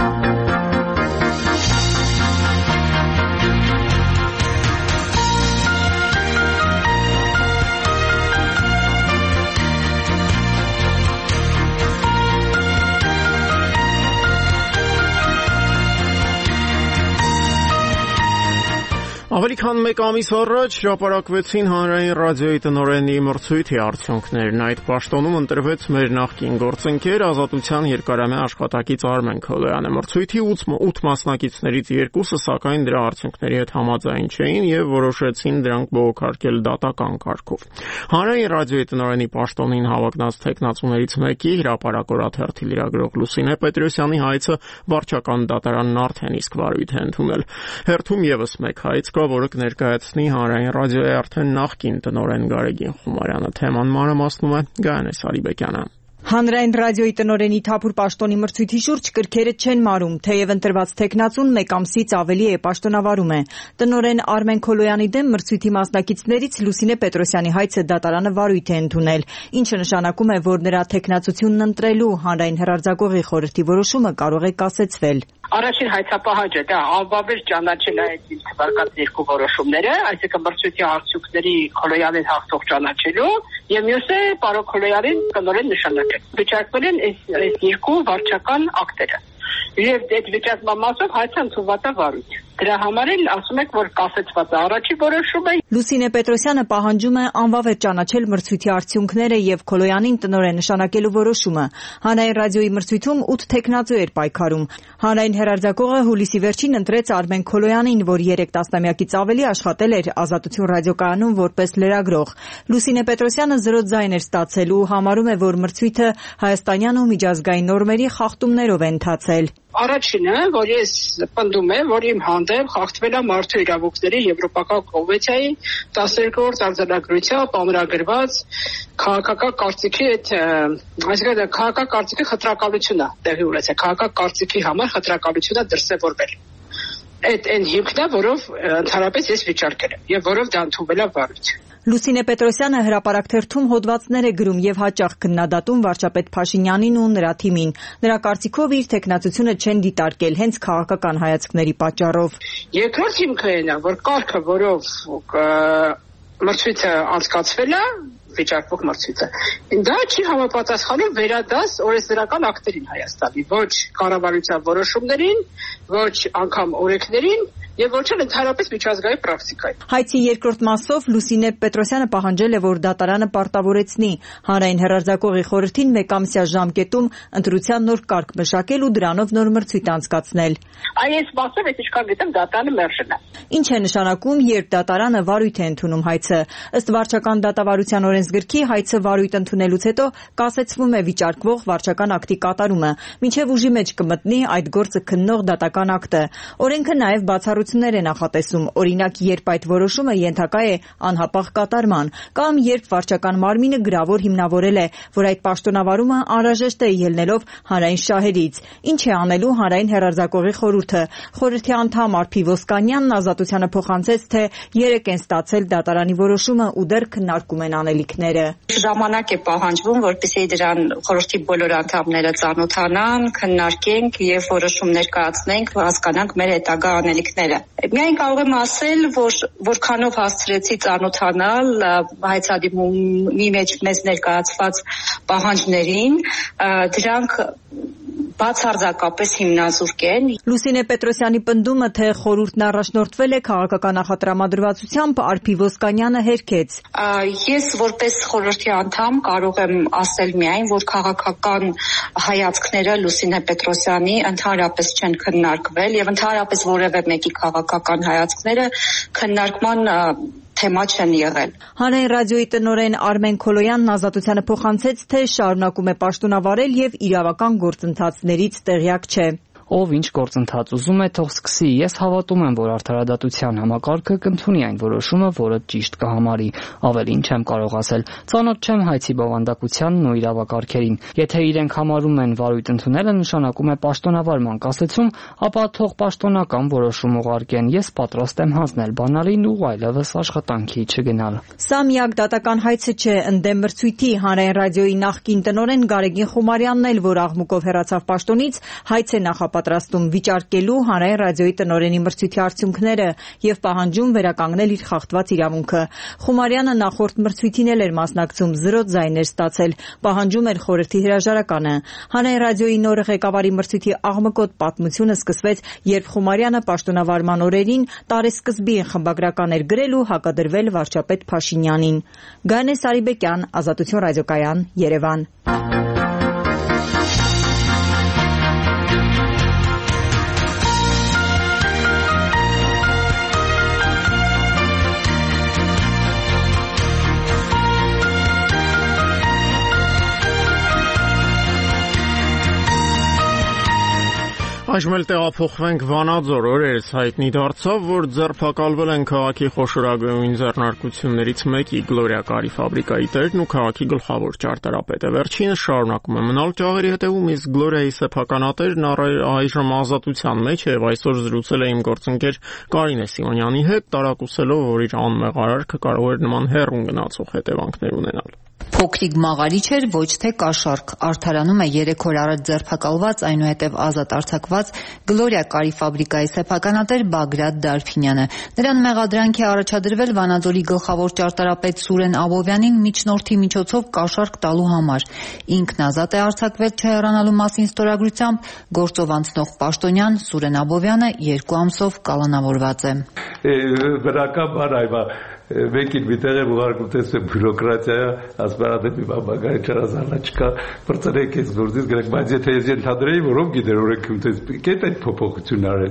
Speaker 1: Ավելի քան մեկ ամիս առաջ հրապարակվեցին հանրային ռադիոյի տնօրենի մրցույթի արդյունքներն։ Այդ պաշտոնում ընտրվեց մեր նախկին գործընկեր Ազատության երկարամյա աշխատակից Արմեն Քոլոյանը։ Մրցույթի 8 մասնակիցներից 2-ը սակայն դրա արդյունքների հետ համաձայն չէին եւ որոշեցին դրանք բողոքարկել դատական կարգով։ Հանրային ռադիոյի տնօրենի պաշտոնին հավակնած տեխնացուներից մեկի հրապարակ օրաթերթի լրագրող Լուսինե Պետրոսյանի հայցը վարչական դատարանն արդեն իսկ վարույթ է ընդունել։ Հերթում եւս մեկ հայց կա, որը կներկայացնի հանրային ռադիոյի արդեն նախկին տնօրեն Գարեգին Խումարյանը։ Թեման մանրամասնում է Գայանե Սարիբեկյանը։
Speaker 9: Հանրային ռադիոյի տնօրենի թափուր պաշտոնի մրցույթի շուրջ կրքերը չեն մարում, թեև ընտրված տեխնացուն մեկ ամսից ավելի է պաշտոնավարում է։ Տնօրեն Արմեն Քոլոյանի դեմ մրցույթի մասնակիցներից Լուսինե Պետրոսյանի հայցը դատարանը վարույթ է ընդունել, ինչը նշանակում է, որ նրա տեխնացությունն ընտրելու հանրային հեռարձակողի խորհրդի որոշումը կարող է կասեցվել։
Speaker 15: Առաջին հայցապահանջը դա անվավեր ճանաչել է այդ թվարկած երկու որոշումները, այսինքն մրցույթի արդյունքների Քոլոյանին հաղթող ճանաչելու եւ մյուսը պարոն Քոլոյանին տնօրեն նշանակել։ Վիճակվել են այս երկու վարչական ակտերը։ Եվ այդ վիճակման մասով հայցը ընդունված է վարույթ։ Դրա համար էլ ասում եք, որ կասեցված է առաջի որոշումը։
Speaker 9: Լուսինե Պետրոսյանը պահանջում է անվավեր ճանաչել մրցույթի արդյունքները եւ Քոլոյանին տնօրեն նշանակելու որոշումը։ Հանրային ռադիոյի մրցույթում 8 տեխնացու էր պայքարում։ Հանրային հեռարձակողը հուլիսի վերջին ընտրեց Արմեն Քոլոյանին, որ 3 տասնամյակից ավելի աշխատել էր Ազատություն ռադիոկայանում որպես լրագրող։ Լուսինե Պետրոսյանը 0 ձայն էր ստացել ու համարում է, որ մրցույթը հայաստանյան ու միջազգային նորմերի խախտումներով է ընթացել։
Speaker 15: Առաջինը, որ ես պնդում եմ, որ իմ հանդեպ խախտվել է մարդու իրավունքների Եվրոպական կոնվենցիայի 12-րդ արձանագրությամբ ամրագրված քաղաքական կարծիքի այսինքն քաղաքական կարծիքի խտրականությունն է տեղի ունեցել, քաղաքական կարծիքի համար խտրականությունը դրսևորվել։ Այդ այն հիմքն է, որով ընդհանրապես ես վիճարկել եմ եւ որով դա ընդունվել է վարույթ։
Speaker 9: Լուսինե Պետրոսյանը հրապարակթերթում հոդվածներ է գրում եւ հաճախ քննադատում վարչապետ Փաշինյանին ու նրա թիմին։ Նրա կարծիքով իր տեխնացությունը չեն դիտարկել հենց քաղաքական հայացքների պատճառով։
Speaker 15: Երկրորդ հիմքը այն է, որ կարգը, որով մրցույթը անցկացվել է, վիճակվող մրցույթը, դա չի համապատասխանում վերադաս օրենսդրական ակտերին Հայաստանի, ոչ կառավարության որոշումներին, ոչ անգամ օրենքներին եւ ոչ էլ ընդհանրապես միջազգային պրակտիկային։
Speaker 9: Հայցի երկրորդ մասով Լուսինե Պետրոսյանը պահանջել է, որ դատարանը պարտավորեցնի հանրային հեռարձակողի խորհրդին մեկամսյա ժամկետում ընտրության նոր կարգ մշակել ու դրանով նոր մրցույթ անցկացնել։
Speaker 15: Այս մասով ես ինչքան գիտեմ դատարանը մերժել է։
Speaker 9: Ինչ է նշանակում, երբ դատարանը վարույթ է ընդունում հայցը։ Ըստ վարչական դատավարության օրենսգրքի հայցը վարույթ ընդունելուց հետո կասեցվում է վիճարկվող վարչական ակտի կատարումը, մինչև ուժի մեջ կմտնի այդ գործը քննող դատական ակտը։ Օրենքը նաև բացառություն հնարավորություններ է նախատեսում, օրինակ երբ այդ որոշումը ենթակա է անհապաղ կատարման, կամ երբ վարչական մարմինը գրավոր հիմնավորել է, որ այդ պաշտոնավարումը անհրաժեշտ է ելնելով հանրային շահերից։ Ինչ է անելու հանրային հեռարձակողի խորհուրդը։ Խորհրդի անդամ Արփի Ոսկանյանն Ազատությանը փոխանցեց, թե 3 են ստացել դատարանի որոշումը ու դեռ քննարկում են անելիքները։
Speaker 16: Ժամանակ է պահանջվում, որպեսզի դրան խորհրդի բոլոր անդամները ծանոթանան, քննարկենք եւ որոշումներ կայացնենք, հասկանանք մեր հետագա անելիքները։ Միայն կարող եմ ասել, որ որքանով հասցրեցի ծանոթանալ հայցադիմումի մեջ մեզ ներկայացված պահանջներին, դրանք բացարձակապես հիմնազուրկ են։
Speaker 9: Լուսինե Պետրոսյանի պնդումը, թե խորհուրդն առաջնորդվել է քաղաքական նախատրամադրվածությամբ, Արփի Ոսկանյանը հերքեց։
Speaker 16: Ես որպես խորհրդի անդամ կարող եմ ասել միայն, որ քաղաքական հայացքները Լուսինե Պետրոսյանի ընդհանրապես չեն քննարկվել եւ ընդհանրապես որևէ մեկի քաղաքական հայացքները քննարկման թեմա չեն եղել։
Speaker 9: Հանրային ռադիոյի տնօրեն Արմեն Քոլոյանն Ազատությանը փոխանցեց, թե շարունակում է պաշտոնավարել եւ իրավական գործընթացներից տեղյակ չէ։
Speaker 17: Ով ինչ գործընթաց ուզում է, թող սկսի։ Ես հավատում եմ, որ արդարադատության համակարգը կընդունի այն որոշումը, որը ճիշտ կհամարի։ Ավելին չեմ կարող ասել։ Ծանոթ չեմ հայցի բովանդակությանն ու իրավակարգերին։ Եթե իրենք համարում են վարույթ ընդունելը նշանակում է պաշտոնավարման կասեցում, ապա թող պաշտոնական որոշում ուղարկեն։ Ես պատրաստ եմ հանձնել բանալին ու այլևս աշխատանքի չգնալ։
Speaker 9: Սա միակ դատական հայցը չէ, ընդդեմ մրցույթի Հանրային ռադիոյի նախկին տնօրեն Գարեգին Խումարյանն էլ, որ աղմուկով հեռացավ պաշտոնից, հայց է պատրաստում վիճարկելու Հանրային ռադիոյի տնօրենի մրցույթի արդյունքները եւ պահանջում վերականգնել իր խախտված իրավունքը։ Խումարյանը նախորդ մրցույթին էլ էր մասնակցում, 0 ձայներ ստացել, պահանջում էր խորհրդի հրաժարականը։ Հանրային ռադիոյի նոր ղեկավարի մրցույթի աղմկոտ պատմությունը սկսվեց, երբ Խումարյանը պաշտոնավարման օրերին տարեսկզբին խմբագրական էր գրել ու հակադրվել վարչապետ Փաշինյանին։ Գայանե Սարիբեկյան, Ազատություն ռադիոկայան, Երևան։
Speaker 1: Այժմ էլ տեղափոխվենք Վանաձոր։ Օրերս հայտնի դարձավ, որ ձերբակալվել են քաղաքի խոշորագույն ձեռնարկություններից մեկի Գլորիա կարի ֆաբրիկայի տերն ու քաղաքի գլխավոր ճարտարապետը։ Վերջինս շարունակում է մնալ ճաղերի հետևում, իսկ Գլորիայի սեփականատերն այժմ ազատության մեջ է եւ այսօր զրուցել է իմ գործընկեր Կարինե Սիմոնյանի հետ, տարակուսելով, որ իր անմեղ արարքը կարող էր նման հեռուն գնացող հետևանքներ ունենալ։
Speaker 2: Փոքրիկ մաղարիչ էր, ոչ թե կաշառք, արդարանում է 3 օր առաջ ձերբակալված, այնուհետև ազատ արձակված Գլորիա կարի ֆաբրիկայի սեփականատեր Բագրատ Դարփինյանը։ Նրան մեղադրանք է առաջադրվել Վանաձորի գլխավոր ճարտարապետ Սուրեն Աբովյանին միջնորդի միջոցով կաշառք տալու համար։ Ինքն ազատ է արձակվել չհեռանալու մասին ստորագրությամբ, գործով անցնող պաշտոնյան Սուրեն Աբովյանը 2 ամսով կալանավորված է։
Speaker 18: Բնականաբար այվա Մեկին միտեղ եմ ուղարկում տեսեմ բյուրոկրատիա, ասպարատեպի բաբագայ չարազանա չկա, պրծրեք ես գործից գրեք, բայց եթե ես ենթադրեի, որով գիտեր օրենքում տես, կետ այդ փոփոխություն արել։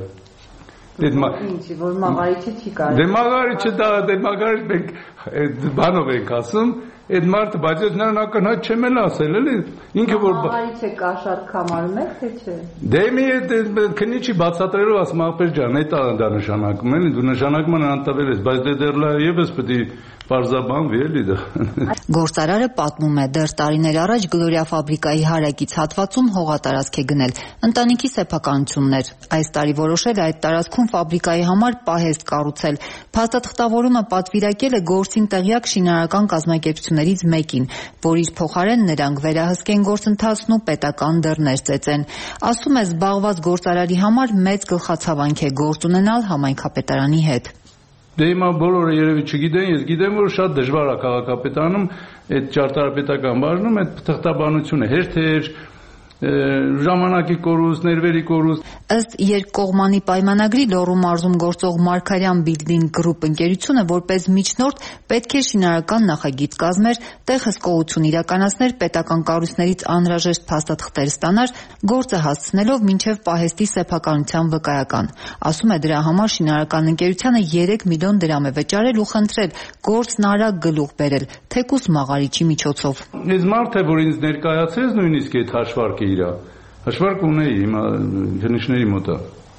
Speaker 9: Ինչի, որ մաղարիչը չի կարել։
Speaker 18: Դե մաղարիչը դա, դե մաղարիչ մենք բանով ենք ասում, այդ մարդը, բայց ես նրան ականհայտ չեմ էլ ասել, էլի, ինքը որ
Speaker 9: մաղարիչը կաշառք համարում եք, թե չէ։
Speaker 18: Դե մի քնիչի բացատրելով ասում աղբեր ջան, այդ դա նշանակում էլի, դու նշանակման անտավել ես, բայց դե դեռ լավ եւս պետք է պարզաբանվի էլի դա։
Speaker 2: Գործարարը պատմում է, դեռ տարիներ առաջ Գլորիա ֆաբրիկայի հարակից հատվածում հողատարածք է գնել։ Ընտանիքի սեփականությունն էր։ Այս տարի որոշել է այդ տարածքում ֆաբրիկայի համար պահեստ կառուցել։ Փաստաթղթավորումը պատվիրակել է գործին տեղյակ շինարարական կազմակերպություններից մեկին, որ իր փոխարեն նրանք վերահսկեն գործընթացն ու պետական դռներ ծեծեն։ Ասում է, զբաղված գործարարի համար մեծ գլխացավանք է գործ ունենալ համայնքապետարանի հետ։
Speaker 18: Դե հիմա բոլորը երևի չգիտեն, ես գիտեմ, որ շատ դժվար է քաղաքապետարանում այդ ճարտարապետական բաժնում այդ թղթաբանությունը հերթեր, ժամանակի կորուստ, ներվերի կորուստ։
Speaker 2: Ըստ երկկողմանի պայմանագրի Լոռու մարզում գործող Մարգարյան Բիլդինգ գրուպ ընկերությունը որպես միջնորդ պետք է շինարարական նախագիծ կազմեր, տեղ հսկողություն իրականացներ, պետական կառույցներից անհրաժեշտ փաստաթղթեր ստանար, գործը հասցնելով մինչև պահեստի սեփականության վկայական։ Ասում է, դրա համար շինարարական ընկերությանը 3 միլիոն դրամ է վճարել ու խնդրել գործն արագ գլուխ բերել, թեկուզ մաղարիչի միջոցով։
Speaker 18: Այս մարդը, որ ինձ ներկայացրեց նույնիսկ այդ հաշվարկը իրա, հաշվարկ ունեի հիմա քննիչների մոտ։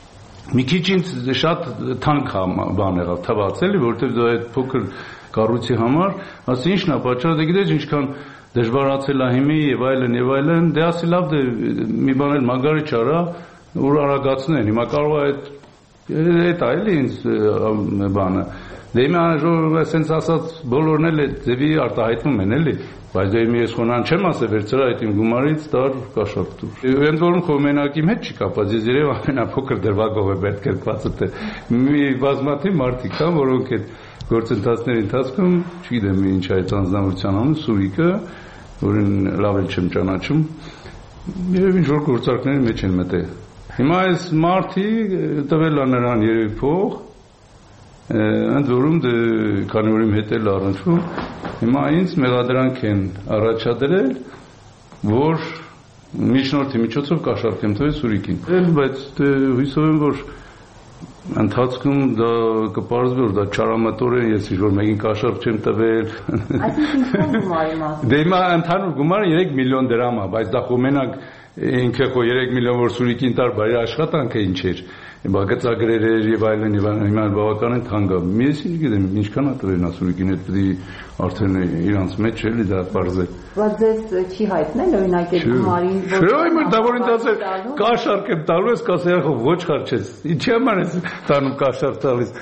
Speaker 18: Մի քիչ ինձ շատ թանկ բան եղավ թվացել, որովհետև դա այդ փոքր կառույցի համար, ասի ինչն է պատճառը, գիտես ինչքան դժվարացել է հիմի եւ այլն, դե ասի լավ դե մի բան էլ մագարի չարա, որ արագացնեն, հիմա կարող է այդ այլի ինձ բանը, դե հիմա ժողովուրդը ասենց ասած բոլորն էլ այդ ձևի արտահայտվում են էլի, բայց դե ես խոնան չեմ ասել վերցրա այդ իմ գումարից տար կաշառքտուր։ Ընդ որում քո մենակի հետ չի կապված, ես երևի ամենափոքր դրվագով է բերքրկվածը թե մի բազմաթիվ մարդիկ կան, որոնք այդ գործընթացների ընթացքում, չգիտեմ ինչ այդ անձնավորության անուն, Սուրիկը, որին լավ էլ չեմ ճանաչում, երևի ինչ որ գործարքների մեջ են մտել։ Հիմա այս մարդի տվել է նրան երևի փող, ընդ որում դե քանի որ իմ հետ էլ առնչվում, հիմա ինձ մեղադրանք են առաջադրել, որ միջնորդի միջոցով կաշառք եմ տվել Սուրիկին։ Բայց հույսով եմ, որ ընթացքում դա կպարզվի, որ դա չարամտորեն ես ինչ-որ մեկին կաշառք չեմ տվել։
Speaker 9: Այսինքն ինչ գումարի մասը։
Speaker 18: Դե հիմա ընդհանուր գումարը 3 միլիոն դրամ է, բայց դա խո մենակ ինքը խո 3 միլիոն որ Սուրիկին տար, բարի աշխատանքը ինչ էր։ Գծագրեր էր եւ այլն հիմա բավականին թանկ է։ Ես գիտեմ ինչքան է տվել Սուրիկին, այդ պետք է արդեն իրանց մեջ էլի դա բարձր։
Speaker 9: Բայց ձեզ չի հայտնել օրինակ այդ գումարին
Speaker 18: ոչ։ Չէ, դա որ ինձ ասել կաշառք եմ տալու, ես կասեի խո ոչ խարչես։ Ինչի համար ես տանում կաշառք տալիս։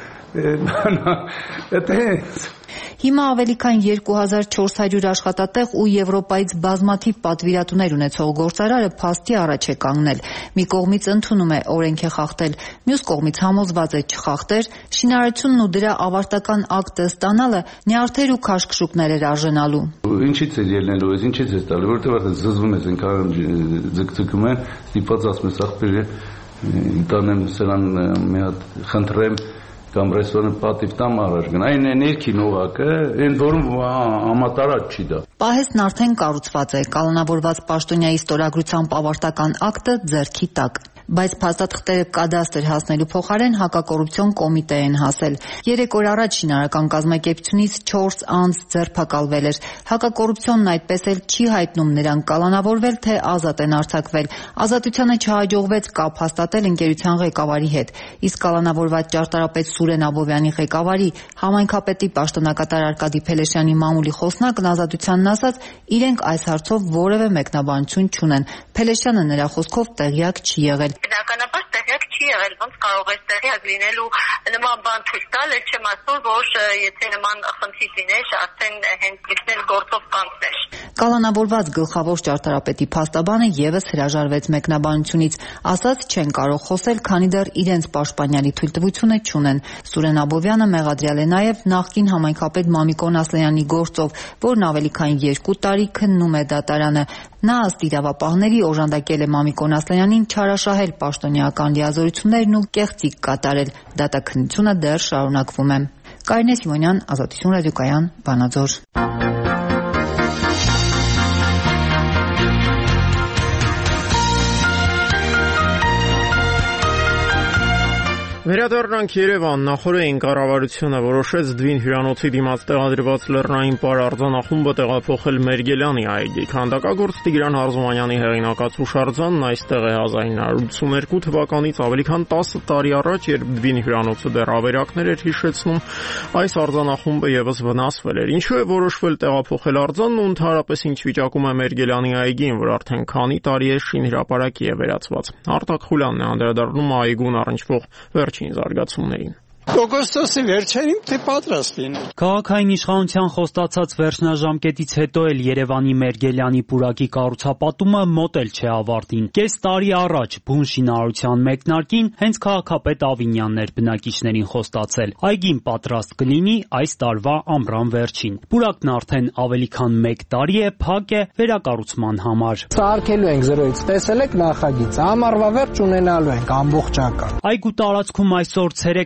Speaker 2: Հիմա ավելի քան 2400 աշխատատեղ ու Եվրոպայից բազմաթիվ պատվիրատուներ ունեցող գործարարը փաստի առաջ է կանգնել։ Մի կողմից ընդունում է օրենք է խախտել, մյուս կողմից համոզված է չխախտեր, շինարարությունն ու դրա ավարտական ակտը ստանալը նյարդեր ու քաշքշուկներ էր արժանալու։
Speaker 18: Ինչից է ելնելու, ինչից է ստալու, որտեղ արդեն զզվում ես, այնքան ձգձգում են, ստիպված ասում ես ախպեր տանեմ սրան մի հատ խնդրեմ կամ ռեստորանը պատիվ տամ առաջ գնա, այն ներքին օղակը, այն որում համատարած չի դա։
Speaker 2: Պահեստն արդեն կառուցված է, կալանավորված պաշտոնյայի ստորագրությամբ ավարտական ակտը ձեռքի տակ։ Բայց փաստաթղթերը կադաստր հասնելու փոխարեն հակակոռուպցիոն կոմիտե են հասել։ 3 օր առաջ շինարարական կազմակերպությունից 4 անձ ձերբակալվել էր։ Հակակոռուպցիոնն այդպես էլ չի հայտնում նրանք կալանավորվել թե ազատ են արձակվել։ Ազատությանը չհաջողվեց կապ հաստատել ընկերության ղեկավարի հետ։ Իսկ կալանավորված ճարտարապետ Սուրեն Աբովյանի ղեկավարի համայնքապետի պաշտոնակատար Արկադի Փելեշյանի մամուլի խոսնակն ազատությանն ասաց, իրենք այս հարցով որևէ մեկնաբանություն չունեն։ Փելեշյանը նրա խոսքով տեղյակ չի եղել։
Speaker 16: Բնականաբար տեղյակ չի եղել, ոնց կարող է տեղյակ լինել ու նման բան ցույց տալ, էլ չեմ ասում, որ եթե նման խնդիր լիներ, արդեն հենց գտնել գործով կանցներ։
Speaker 2: Կալանավորված գլխավոր ճարտարապետի փաստաբանը եւս հրաժարվեց մեկնաբանությունից, ասաց չեն կարող խոսել, քանի դեռ իրենց պաշտպանյալի թույլտվությունը չունեն։ Սուրեն Աբովյանը մեղադրյալ է նաեւ նախկին համայնքապետ Մամիկոն Ասլանյանի գործով, որն ավելի քան 2 տարի քննում է դատարանը։ Նա ըստ իրավապահների օժանդակել է Մամիկոն Ասլանյանին չարաշահել պաշտոնյական լիազորություններն ու կեղծիք կատարել։ Դատաքննությունը դեռ շարունակվում է։ Կարինե Սիմոնյան, Ազատություն ռադիոկայան, Վանաձոր։
Speaker 1: Վերադառնանք Երևան, նախորդին կառավարությունը որոշեց Դվին հյուրանոցի դիմաց տեղադրված լեռնային պար արձանախումբը տեղափոխել Մերգելյանի այգի։ Քանդակագործ Տիգրան Հարզումանյանի հեղինակած հուշարձանն այստեղ է 1982 թվականից ավելի քան 10 տարի առաջ, երբ Դվին հյուրանոցը դեռ ավերակներ էր հիշեցնում, այս արձանախումբը եւս վնասվել էր։ Ինչու է որոշվել տեղափոխել արձանն ու ընդհանրապես ինչ վիճակում է Մերգելյանի այգին, որ արդեն քանի տարի է շինհրապարակի է վերածված։ Արտակ Խուլյանն է անդրադառնում այգուն առնչվող վերջին զարգացումներին։
Speaker 19: Օգոստոսի վերջերին թե պատրաստ լինի։
Speaker 20: Քաղաքային իշխանության խոստացած վերջնաժամկետից հետո էլ Երևանի Մերգելյանի պուրակի կառուցապատումը մոտ էլ չէ ավարտին։ Կես տարի առաջ բուն շինարարության մեկնարկին հենց քաղաքապետ Ավինյանն էր բնակիչներին խոստացել։ Այգին պատրաստ կլինի այս տարվա ամռան վերջին։ Պուրակն արդեն ավելի քան 1 տարի է փակ է վերակառուցման համար։
Speaker 19: Սարքելու ենք 0-ից, տեսել եք նախագիծը, ամառվա վերջ ունենալու ենք ամբողջական։
Speaker 20: Այգու տարածքում այսօր ցերեկ նավթի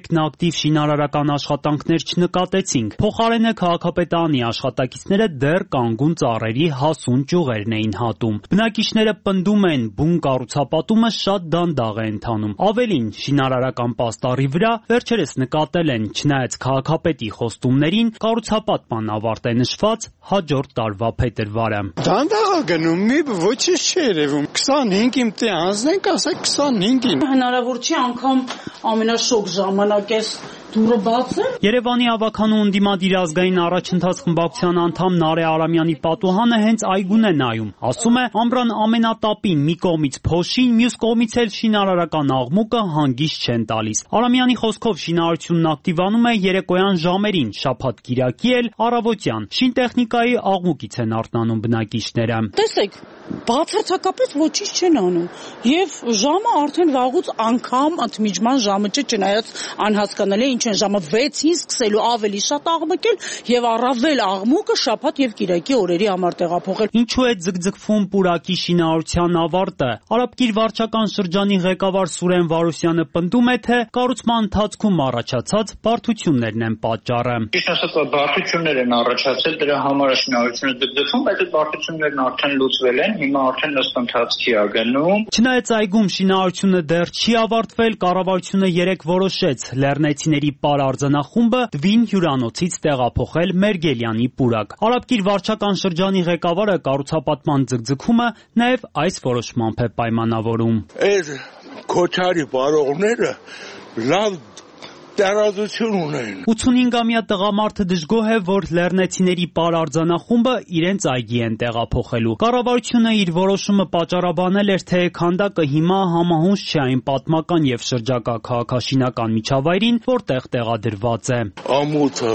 Speaker 20: ակտիվ շինարարական աշխատանքներ չնկատեցինք։ Փոխարենը քաղաքապետարանի աշխատակիցները դեռ կանգուն ծառերի հասուն ճյուղերն էին հատում։ Բնակիչները պնդում են, բուն կառուցապատումը շատ դանդաղ է ընթանում։ Ավելին, շինարարական պաստառի վրա վերջերս նկատել են, չնայած քաղաքապետի խոստումներին, կառուցապատման ավարտ է նշված հաջորդ տարվա փետրվարը։
Speaker 19: Դանդաղ է գնում, ոչինչ չի երևում։ 25-ին պետք է անցնենք, ասեք 25-ին։
Speaker 21: Հնարավոր չի անգամ ամենաշոգ ժամանակ էս դուրը բաց է։
Speaker 20: Երևանի ավականու ընդդիմադիր ազգային առաջընթաց խմբակցության անդամ Նարե Արամյանի պատուհանը հենց այգուն է նայում։ Ասում է, ամռան ամենատապին մի կողմից փոշին, մյուս կողմից էլ շինարարական աղմուկը հանգիստ չեն տալիս։ Արամյանի խոսքով շինարարությունն ակտիվանում է երեկոյան ժամերին, շաբաթ-կիրակի էլ առավոտյան։ Շինտեխնիկայի աղմուկից են արթնանում բնակիչները։
Speaker 21: Տեսեք, բացարձակապես ոչինչ չեն անում։ Եվ ժամը արդեն վաղուց անգամ ընդմիջման ժամը չէ, չնայած անհասկանալի ինչ են ժամը 6-ին սկսելու ավելի շատ աղմկել եւ առավել աղմուկը շաբաթ եւ կիրակի օրերի համար տեղափոխել։
Speaker 20: Ինչու է ձգձգվում Պուրակի շինարարության ավարտը։ Արաբկիր վարչական շրջանի ղեկավար Սուրեն Վարուսյանը պնդում է, թե կառուցման ընթացքում առաջացած բարդություններն են պատճառը։
Speaker 22: Ճիշտ ասած, բարդություններ են առաջացել, դրա համար է շինարարությունը ձգձգվում, բայց այդ բարդություններն արդեն լուծվել են, հիմա արդեն ըստ ընթացքի է գնում։
Speaker 20: Չնայած այգում շինարարությունը դեռ չի ավարտվել, կառավարությունը երեկ որոշեց լեռնեցիների պարարտանախումբը Դվին հյուրանոցից տեղափոխել Մերգելյանի պուրակ։ Արաբկիր վարչական շրջանի ղեկավարը կառուցապատման ձգձգումը նաև այս որոշմամբ է պայմանավորում։
Speaker 23: Այս քոչարի բարողները լավ տարածություն ունեն։
Speaker 20: 85-ամյա տղամարդը դժգոհ է, որ լեռնեցիների պարարտանախումբը իրենց այգի են տեղափոխելու։ Կառավարությունը իր որոշումը պատճառաբանել էր, թե քանդակը հիմա համահունչ չէ այն պատմական եւ շրջակա քաղաքաշինական միջավայրին, որտեղ տեղադրված է։
Speaker 23: Ամոթը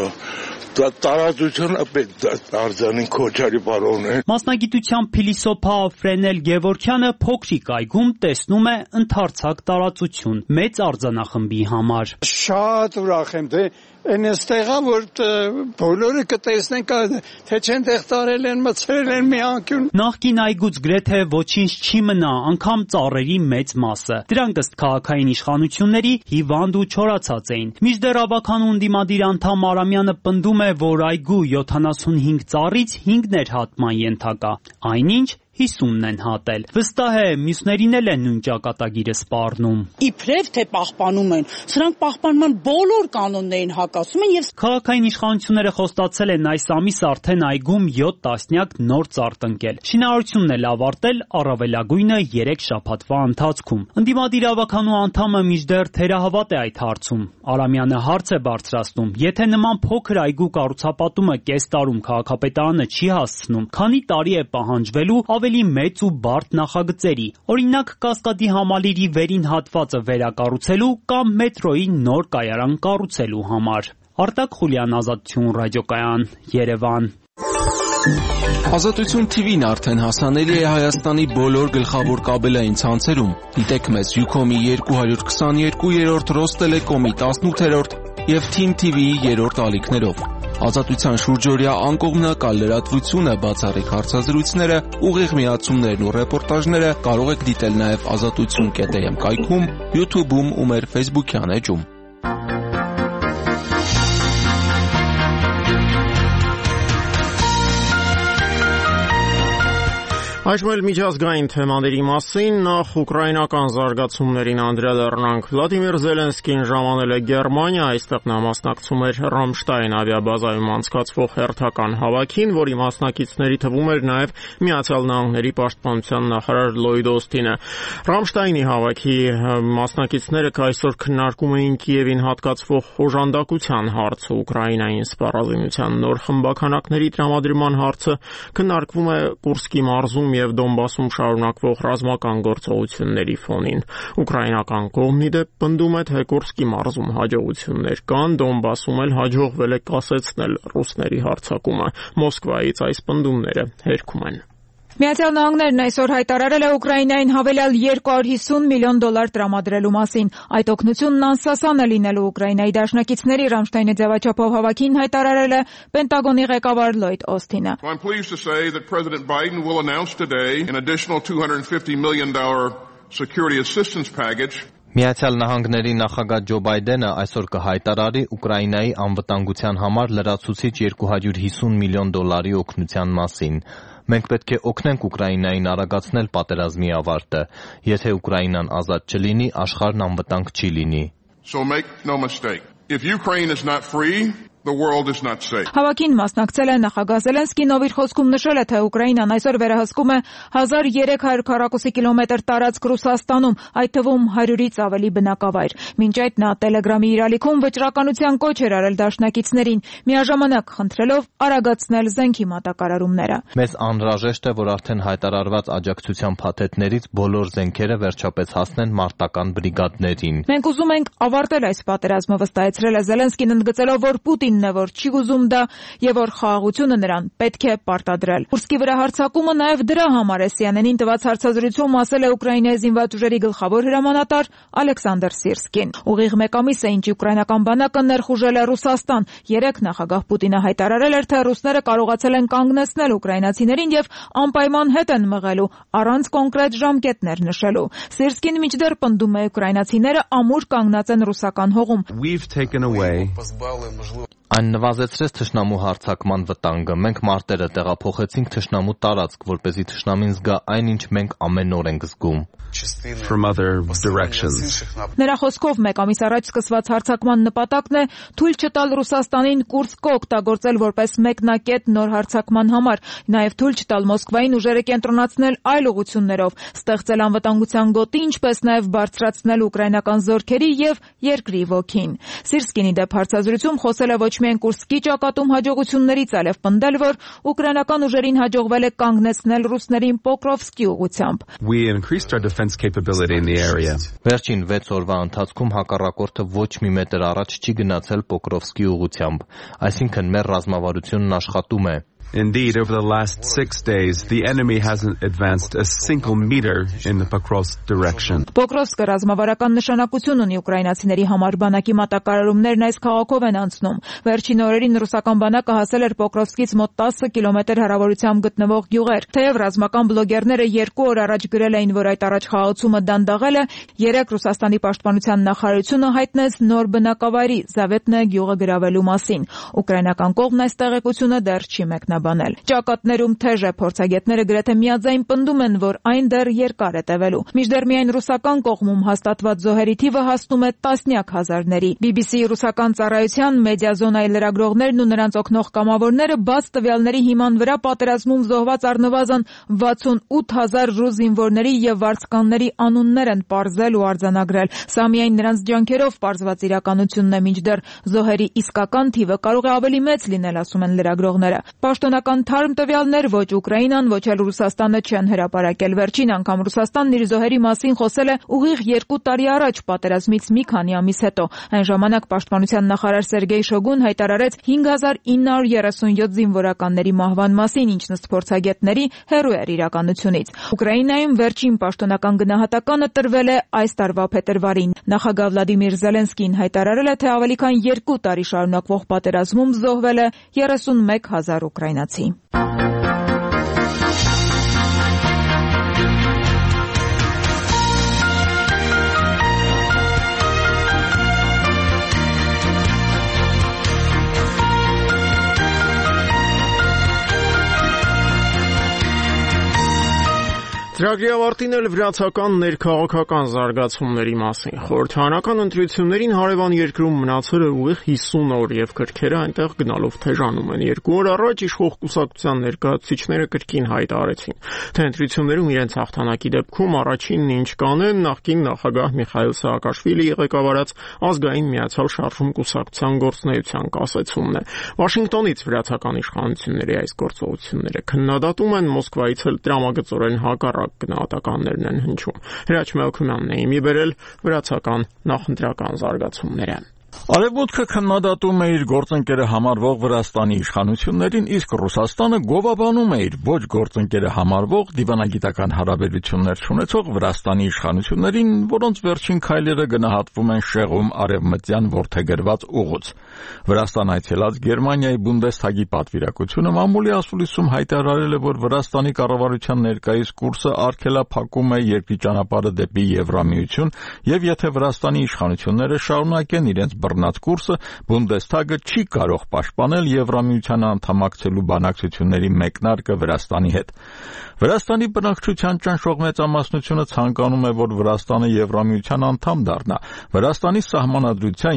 Speaker 23: տարածությունը պետք է արձանին քոչարի բարողներ։
Speaker 20: Մասնագիտությամբ փիլիսոփա Ֆրենել Գևորքյանը փոքրիկ այգում տեսնում է ընդարձակ տարածություն մեծ արձանախմբի համար։
Speaker 19: Շատ ուրախ եմ, թե այնստեղա որ բոլորը կտեսնեն, թե չեն տեղ տարել են, մցրել են մի անկյուն։
Speaker 20: Նախկին այգուց գրեթե ոչինչ չի մնա, անգամ ծառերի մեծ մասը։ Դրանք ըստ քաղաքային իշխանությունների հիվանդ ու չորացած էին։ Մինչդեռ ավականու ընդդիմադիր անդամ Արամյանը պնդում է, որ այգու 75 ծառից 5-ն էր հատման ենթակա, այնինչ 50-ն են հատել։ Վստահ է, մյուսներին էլ են նույն ճակատագիրը սպառնում։
Speaker 21: Իբրև թե պահպանում են, սրանք պահպանման բոլոր կանոններին հակասում են եւ
Speaker 20: քաղաքային իշխանությունները խոստացել են այս ամիս արդեն այգում 7 տասնյակ նոր ծառ տնկել։ Շինարարությունն էլ ավարտել առավելագույնը 3 շաբաթվա ընթացքում։ Ընդդիմադիր ավականու անդամը մինչդեռ թերահավատ է այդ հարցում։ Արամյանը հարց է բարձրացնում. եթե նման փոքր այգու կառուցապատումը կես տարում քաղաքապետարանը չի հասցնում, քանի տարի է պահանջվելու ավելի մեծ ու բարդ նախագծերի, օրինակ Կասկադի համալիրի վերին հատվածը վերակառուցելու կամ մետրոյի նոր կայարան կառուցելու համար։ Արտակ Խուլյան, Ազատություն ռադիոկայան, Երևան։
Speaker 24: Ազատություն TV-ն արդեն հասանելի է Հայաստանի բոլոր գլխավոր կաբելային ցանցերում։ Դիտեք մեզ Ucom-ի 222-րդ, Ռոստելեկոմի 18-րդ և Team TV-ի 3-րդ ալիքներով։ Ազատության շուրջօրյա անկողմնակալ լրատվությունը, բացառիկ հարցազրույցները, ուղիղ միացումներն ու ռեպորտաժները կարող եք դիտել նաև azatutsun.am կայքում, YouTube-ում ու մեր Facebook-յան էջում։
Speaker 1: Այժմ էլ միջազգային թեմաների մասին նախ ուկրաինական զարգացումներին անդրադառնանք։ Վլադիմիր Զելենսկին ժամանել է Գերմանիա, այստեղ նա մասնակցում էր Ռամշտայն ավիաբազայում անցկացվող հերթական հավաքին, որի մասնակիցների թվում էր նաև Միացյալ Նահանգների պաշտպանության նախարար Լլոյդ Օսթինը։ Ռամշտայնի հավաքի մասնակիցները այսօր քննարկում էին Կիևին հատկացվող օժանդակության հարցը, Ուկրաինային սպառազինության նոր խմբականակների տրամադրման հարցը, քննարկվում է Կուրսկի մարզում և Դոնբասում շարունակվող ռազմական գործողությունների ֆոնին։ Ուկրաինական կողմն ի դեպ պնդում է, թե Կուրսկի մարզում հաջողություններ կան, Դոնբասում էլ հաջողվել է կասեցնել ռուսների հարձակումը։ Մոսկվայից այս պնդումները հերքում են։
Speaker 2: Միացյալ Նահանգներն այսօր հայտարարել է Ուկրաինային հավելյալ $250 միլիոն տրամադրելու մասին։ Այդ օգնությունն անսասան է լինելու Ուկրաինայի դաշնակիցների Ռամշտայնի ձևաչափով հավաքին հայտարարել է Պենտագոնի ղեկավար Լլոյդ Օսթինը։
Speaker 25: I'm pleased to say that President Biden will announce today an additional $250 million security assistance package
Speaker 5: Միացյալ Նահանգների նախագահ Ջո Բայդենը այսօր կհայտարարի Ուկրաինայի անվտանգության համար լրացուցիչ $250 միլիոն օգնության մասին։ Մենք պետք է օգնենք Ուկրաինային արագացնել պատերազմի ավարտը։ Եթե Ուկրաինան ազատ չլինի, աշխարհն անվտանգ չի լինի։
Speaker 25: So make no mistake. If Ukraine is not free, the world is not safe.
Speaker 3: Հավաքին մասնակցել է նախագահ Զելենսկին, ով իր խոսքում նշել է, թե Ուկրաինան այսօր վերահսկում է 1300 քառակուսի կիլոմետր տարածք Ռուսաստանում, այդ թվում 100-ից ավելի բնակավայր։ Մինչ այդ նա Տելեգրամի իր ալիքում վճռականության կոչ էր արել դաշնակիցներին, միաժամանակ խնդրելով արագացնել զենքի մատակարարումները։
Speaker 5: Մեզ անհրաժեշտ է, որ արդեն հայտարարված աջակցության փաթեթներից բոլոր զենքերը վերջապես հասնեն մարտական բրիգադներին։
Speaker 3: Մենք ուզում ենք ավարտել այս պատերազմը, վստահեցրել է Զելենսկին, ընդգծելով, որ Պուտինն է, որ չի ուզում դա եւ որ խաղաղությունը նրան պետք է պարտադրել։ Կուրսկի վրա հարձակումը նաեւ դրա համար է, CNN-ին տված հարցազրույցում ասել է Ուկրաինայի զինված ուժերի գլխավոր հրամանատար Ալեքսանդր Սիրսկին։ Ուղիղ մեկ ամիս է, ինչ ուկրաինական բանակը ներխուժել է Ռուսաստան։ Երեկ նախագահ Պուտինը հայտարարել էր, թե ռուսները կարողացել են կանգնեցնել ուկրաինացիներին եւ անպայման հետ են մղելու, առանց կոնկրետ ժամկետներ նշելու։ Սիրսկին մինչդեռ պնդում է, ուկրաինացիները ամուր կանգնած են ռուսական հողում։
Speaker 5: Այն նվազեցրեց թշնամու հարձակման վտանգը։ Մենք մարտերը տեղափոխեցինք թշնամու տարածք, որպեսզի թշնամին զգա այն, ինչ մենք ամեն օր ենք զգում։
Speaker 3: Նրա խոսքով մեկ ամիս առաջ սկսված հարձակման նպատակն է թույլ չտալ Ռուսաստանին Կուրսկը օգտագործել որպես մեկնակետ նոր հարձակման համար, նաև թույլ չտալ Մոսկվային ուժերը կենտրոնացնել այլ ուղղություններով, ստեղծել անվտանգության գոտի, ինչպես նաև բարձրացնել ուկրաինական զորքերի եւ երկրի ոգին։ Սիրսկինի դեպ հարցազրույցում խոսել է ոչ միայն Կուրսկի ճակատում հաջողություններից, այլև պնդել, որ ուկրաինական ուժերին հաջողվել է կանգնեցնել ռուսներին Պոկրովսկի ուղղությամբ։
Speaker 5: Վերջին 6 օրվա ընթացքում հակառակորդը ոչ մի մետր առաջ չի գնացել Պոկրովսկի ուղղությամբ, այսինքն մեր ռազմավարությունն աշխատում է։
Speaker 4: Indeed, over the last 6 days, the enemy hasn't advanced a single meter in the Pokrovsk direction.
Speaker 3: Պոկրովսկը ռազմավարական նշանակություն ունի ուկրաինացիների համար, բանակի մատակարարումներն այս քաղաքով են անցնում։ Վերջին օրերին ռուսական բանակը հասել էր Պոկրովսկից մոտ 10 կիլոմետր հեռավորությամբ գտնվող գյուղեր։ Թեև ռազմական բլոգերները 2 օր առաջ գրել էին, որ այդ առաջխաղացումը դանդաղել է, երեկ Ռուսաստանի պաշտպանության նախարարությունը հայտնեց նոր բնակավայրի Զավետնե գյուղը գրավելու մասին։ Ուկրաինական կողմն այս տեղեկությունը դեռ չի մեկնաբանել։ Ճակատներում թեժ է, փորձագետները գրեթե միաձայն պնդում են, որ այն դեռ երկար է տևելու։ Մինչդեռ միայն ռուսական կողմում հաստատված զոհերի թիվը հասնում է տասնյակ հազարների։ BBC ռուսական ծառայության մեդիազոնայի լրագրողներն ու նրանց օգնող կամավորները բաց տվյալների հիման վրա պատերազմում զոհված առնվազն 68,000 ռուս զինվորների եւ վարձկանների անուններ են պարզել ու արձանագրել։ Սա միայն նրանց ջանքերով պարզված իրականությունն է, մինչդեռ զոհերի իսկական թիվը կարող է ավելի մեծ լինել, ասում են լրագրողները։ Պաշտոնական թարմ տվյալներ ոչ Ուկրաինան, ոչ էլ Ռուսաստանը չեն հրապարակել։ Վերջին անգամ Ռուսաստանն իր զոհերի մասին խոսել է ուղիղ 2 տարի առաջ, պատերազմից մի քանի ամիս հետո։ Այն ժամանակ պաշտպանության նախարար Սերգեյ Շոգուն հայտարարեց 5937 զինվորականների մահվան մասին, ինչն ըստ փորձագետների հեռու էր իրականությունից։ Ուկրաինայում վերջին պաշտոնական գնահատականը տրվել է այս տարվա փետրվարին։ Նախագահ Վլադիմիր Զելենսկին հայտարարել է, թե ավելի քան 2 տարի շարունակվող պատերազմում զոհվել է 31,000 ուկրաինացի։
Speaker 1: Ծրագրի ավարտին էլ վրացական ներքաղաքական զարգացումների մասին։ Խորհրդարանական ընտրություններին հարևան երկրում մնացել է ուղիղ 50 օր եւ քրքերը այնտեղ գնալով թեժանում են։ 2 օր առաջ իշխող կուսակցության ներկայացուցիչները կրկին հայտարարեցին, թե ընտրություններում իրենց հաղթանակի դեպքում առաջինն ինչ կանեն նախկին նախագահ Միխայիլ Սաակաշվիլիի ղեկավարած ազգային միացյալ շարժում կուսակցության գործունեության կասեցումն է։ Վաշինգտոնից վրացական իշխանությունների այս գործողությունները քննադատում են, Մոսկվայից էլ տրամագծորեն հակառակ գնահատականներն են հնչում։ Հրաչ Մելքումյանն է իմի բերել վրացական նախընտրական զարգացումները։ Արևմուտքը քննադատում է իր գործընկերը համարվող Վրաստանի իշխանություններին, իսկ Ռուսաստանը գովաբանում է իր ոչ գործընկերը համարվող դիվանագիտական հարաբերություններ ունեցող Վրաստանի իշխանություններին, որոնց վերջին քայլերը գնահատվում են շեղում արևմտյան որդեգրված ուղուց։ Վրաստան այցելած Գերմանիայի Բունդեսթագի պատվիրակությունը մամուլի ասուլիսում հայտարարել է, որ Վրաստանի կառավարության ներկայիս կուրսը արգելափակում է երկրի ճանապարհը դեպի Եվրամիություն, եւ եթե Վրաստանի իշխանությունները շարունակեն իրենց բռնած կուրսը, Բունդեսթագը չի կարող պաշտպանել Եվրամիությանը անդամակցելու բանակցությունների մեկնարկը Վրաստանի հետ։ Վրաստանի բնակչության ճնշող մեծամասնությունը ցանկանում է, որ Վրաստանը Եվրամիության անդամ դառնա։ Վրաստանի սահմանադրության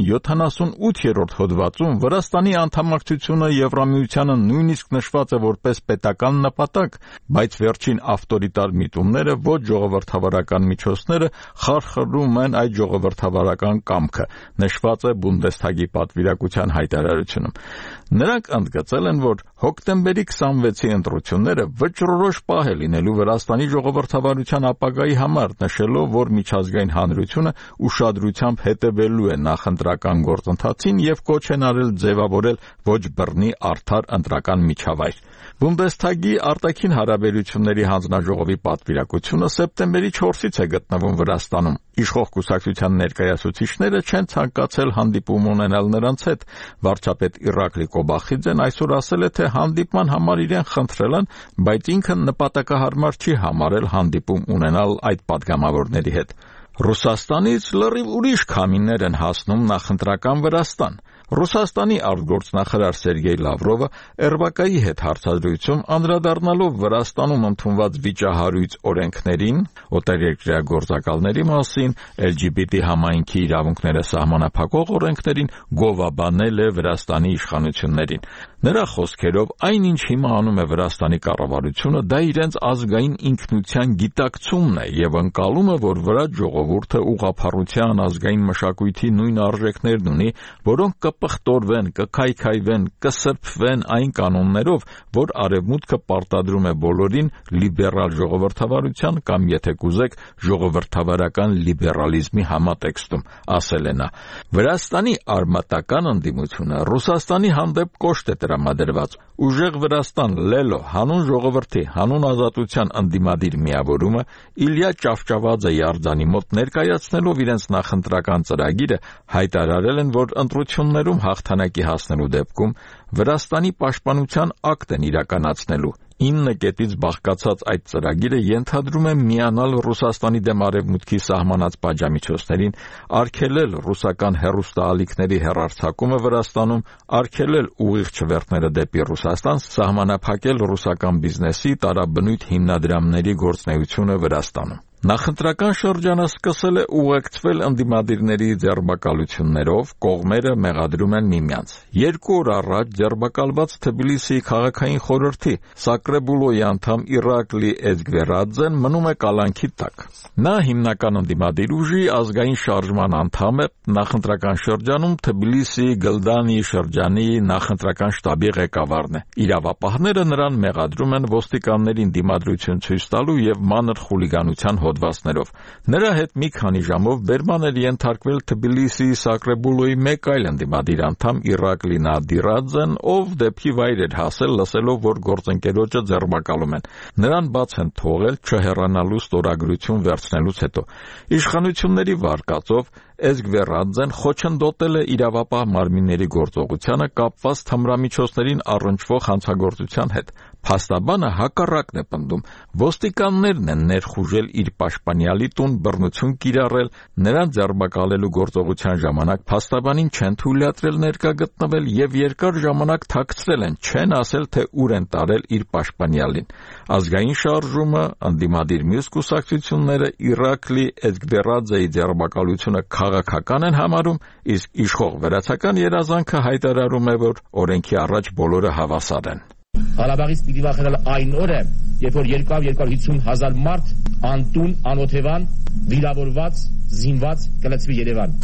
Speaker 1: 78-րդ հոդվածում Վրաստանի անդամակցությունը Եվրամիությանը նույնիսկ նշված է որպես պետական նպատակ, բայց վերջին ավտորիտար միտումները ոչ ժողովրդավարական միջոցները խարխլում են այդ ժողովրդավարական կամքը, նշված է Բունդեսթագի պատվիրակության հայտարարությունում։ Նրանք ընդգծել են, որ հոկտեմբերի 26-ի ընտրությունները վճռորոշ պահ է լինելու Վրաստանի ժողովրդավարության ապագայի համար, նշելով, որ միջազգային հանրությունը ուշադրությամբ հետևելու է նախընտրական գործընթացին եւ կոչ են արել ձևավորել ոչ բռնի արդար ընտրական միջավայր։ Բունդեսթագի արտաքին հարաբերությունների հանձնաժողովի պատվիրակությունը սեպտեմբերի 4-ից է գտնվում Վրաստանում։ Իշխող կուսակցության ներկայացուցիչները չեն ցանկացել հանդիպում ունենալ նրանց հետ։ Վարչապետ Իռակլի Կոբախիձեն այսօր ասել է, թե հանդիպման համար իրեն խնդրել են, բայց ինքը նպատակահարմար չի համարել հանդիպում ունենալ այդ падգամավորների հետ։ Ռուսաստանից լրիվ ուրիշ քամիներ են հասնում նախընտրական Վրաստան։ Ռուսաստանի արտգործնախարար Սերգեյ Լավրովը RBK-ի հետ հարցազրույցում անդրադառնալով Վրաստանում ընդունված վիճահարույց օրենքներին, օտարերկրյա գործակալների մասին, LGBT համայնքի իրավունքները սահմանափակող օրենքներին գովաբանել է Վրաստանի իշխանություններին։ Նրա խոսքերով, այնինչ հիմա անում է Վրաստանի կառավարությունը, դա իրենց ազգային ինքնության գիտակցումն է եւ ընկալում է, որ վրաց ժողովուրդը ուղղափառության ազգային մշակույթի նույն արժեքներն ունի, որոնք կպղտորվեն, կքայքայվեն, կսրբվեն այն կանոններով, որ արևմուտքը պարտադրում է բոլորին լիբերալ ժողովրդավարության կամ, եթե կուզեք, ժողովրդավարական լիբերալիզմի համատեքստում, ասել է նա։ Վրաստանի արմատական ընդդիմությունը Ռուսաստանի հանդեպ կոշտ է տրամադրված։ Ուժեղ Վրաստան լելո հանուն ժողովրդի, հանուն ազատության ընդդիմադիր միավորումը Իլյա Ճավճավաձեի արձանի մոտ ներկայացնելով իրենց նախընտրական ծրագիրը հայտարարել են, որ ընտրություններում հաղթանակի հասնելու դեպքում Վրաստանի պաշտպանության ակտ են իրականացնելու։ 9 կետից բաղկացած այդ ծրագիրը ենթադրում է միանալ Ռուսաստանի դեմ արևմուտքի սահմանած պատժամիջոցներին, արգելել ռուսական հեռուստաալիքների հեռարձակումը Վրաստանում, արգելել ուղիղ չվերթները դեպի Ռուսաստան, սահմանափակել ռուսական բիզնեսի տարաբնույթ հիմնադրամների գործունեությունը Վրաստանում։ Նախընտրական շրջանը սկսել է ուղեկցվել ընդդիմադիրների ձեռբակալություններով, կողմերը մեղադրում են միմյանց։ 2 օր առաջ ձեռբակալված Թբիլիսիի քաղաքային խորհրդի Սակրեբուլոյի անդամ Իռակլի Էզգվերադզեն մնում է կալանքի տակ։ Նա հիմնական ընդդիմադիր ուժի ազգային շարժման անդամ է, նախընտրական շրջանում Թբիլիսիի Գլդանի շրջանի նախընտրական շտաբի ղեկավարն է։ Իրավապահները նրան մեղադրում են ոստիկաններին դիմադրություն ցույց տալու եւ մանր խուլիգանության հոդվածներով։ Նրա հետ մի քանի ժամով բերման էր ենթարկվել Թբիլիսիի Սակրեբուլոյի մեկ այլ ընդդիմադիր անդամ Իռակլի Նադիրաձեն, ով դեպքի վայր էր հասել, լսելով, որ գործընկերոջը ձեռբակալում են։ Նրան բաց են թողել չհեռանալու ստորագրություն վերցնելուց հետո։ Իշխանությունների վարկածով Էզգվերադզեն խոչընդոտել է իրավապահ մարմինների գործողությանը կապված թմրամիջոցներին առնչվող հանցագործության հետ։ Փաստաբանը հակառակն է պնդում։ Ոստիկաններն են ներխուժել իր պաշտպանյալի տուն, բռնություն կիրառել, նրան ձեռբակալելու գործողության ժամանակ փաստաբանին չեն թույլատրել ներկա գտնվել եւ երկար ժամանակ թաքցրել են, չեն ասել, թե ուր են տարել իր պաշտպանյալին։ Ազգային շարժումը, ընդդիմադիր մյուս կուսակցությունները Իռակլի Էզգվերադզեի ձեռբակալությունը քաղաքական են համարում, իսկ իշխող վրացական երազանքը հայտարարում է, որ օրենքի առաջ բոլորը հավասար են։
Speaker 6: Ղարաբաղից պիտի վախենալ այն օրը, երբ որ 250,000 մարդ անտուն, անօթևան, վիրավորված, զինված կլցվի Երևան։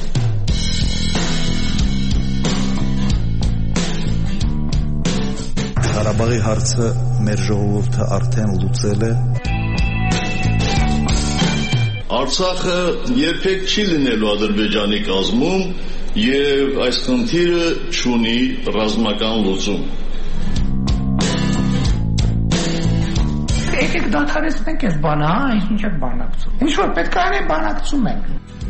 Speaker 7: Ղարաբաղի հարցը մեր ժողովուրդը արդեն լուծել է։ Արցախը երբեք չի լինելու Ադրբեջանի կազմում եւ այս խնդիրը չունի ռազմական լուծում։
Speaker 8: Եկեք դադարեցնենք այս բանը, ինչ եք բանակցում։ Ինչ որ պետք է անենք, բանակցում ենք։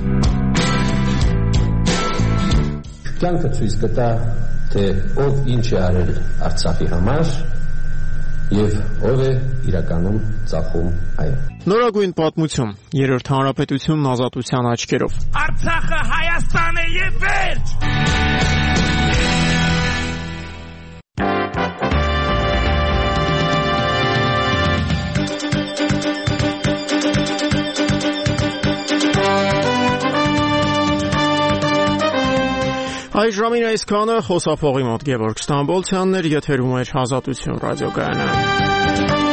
Speaker 10: Կյանքը ցույց կտա, թե ով ինչ է արել Արցախի համար եւ ով է իրականում ծախում այն։
Speaker 1: Նորագույն պատմություն, Երրորդ հանրապետությունն ազատության աչքերով։
Speaker 8: Արցախը Հայաստան է եւ վերջ։
Speaker 1: Այս ժամին այսքանը, խոսափողի մոտ Գևորգ Ստամբոլցյանն էր, եթերում էր Ազատություն ռադիոկայանը։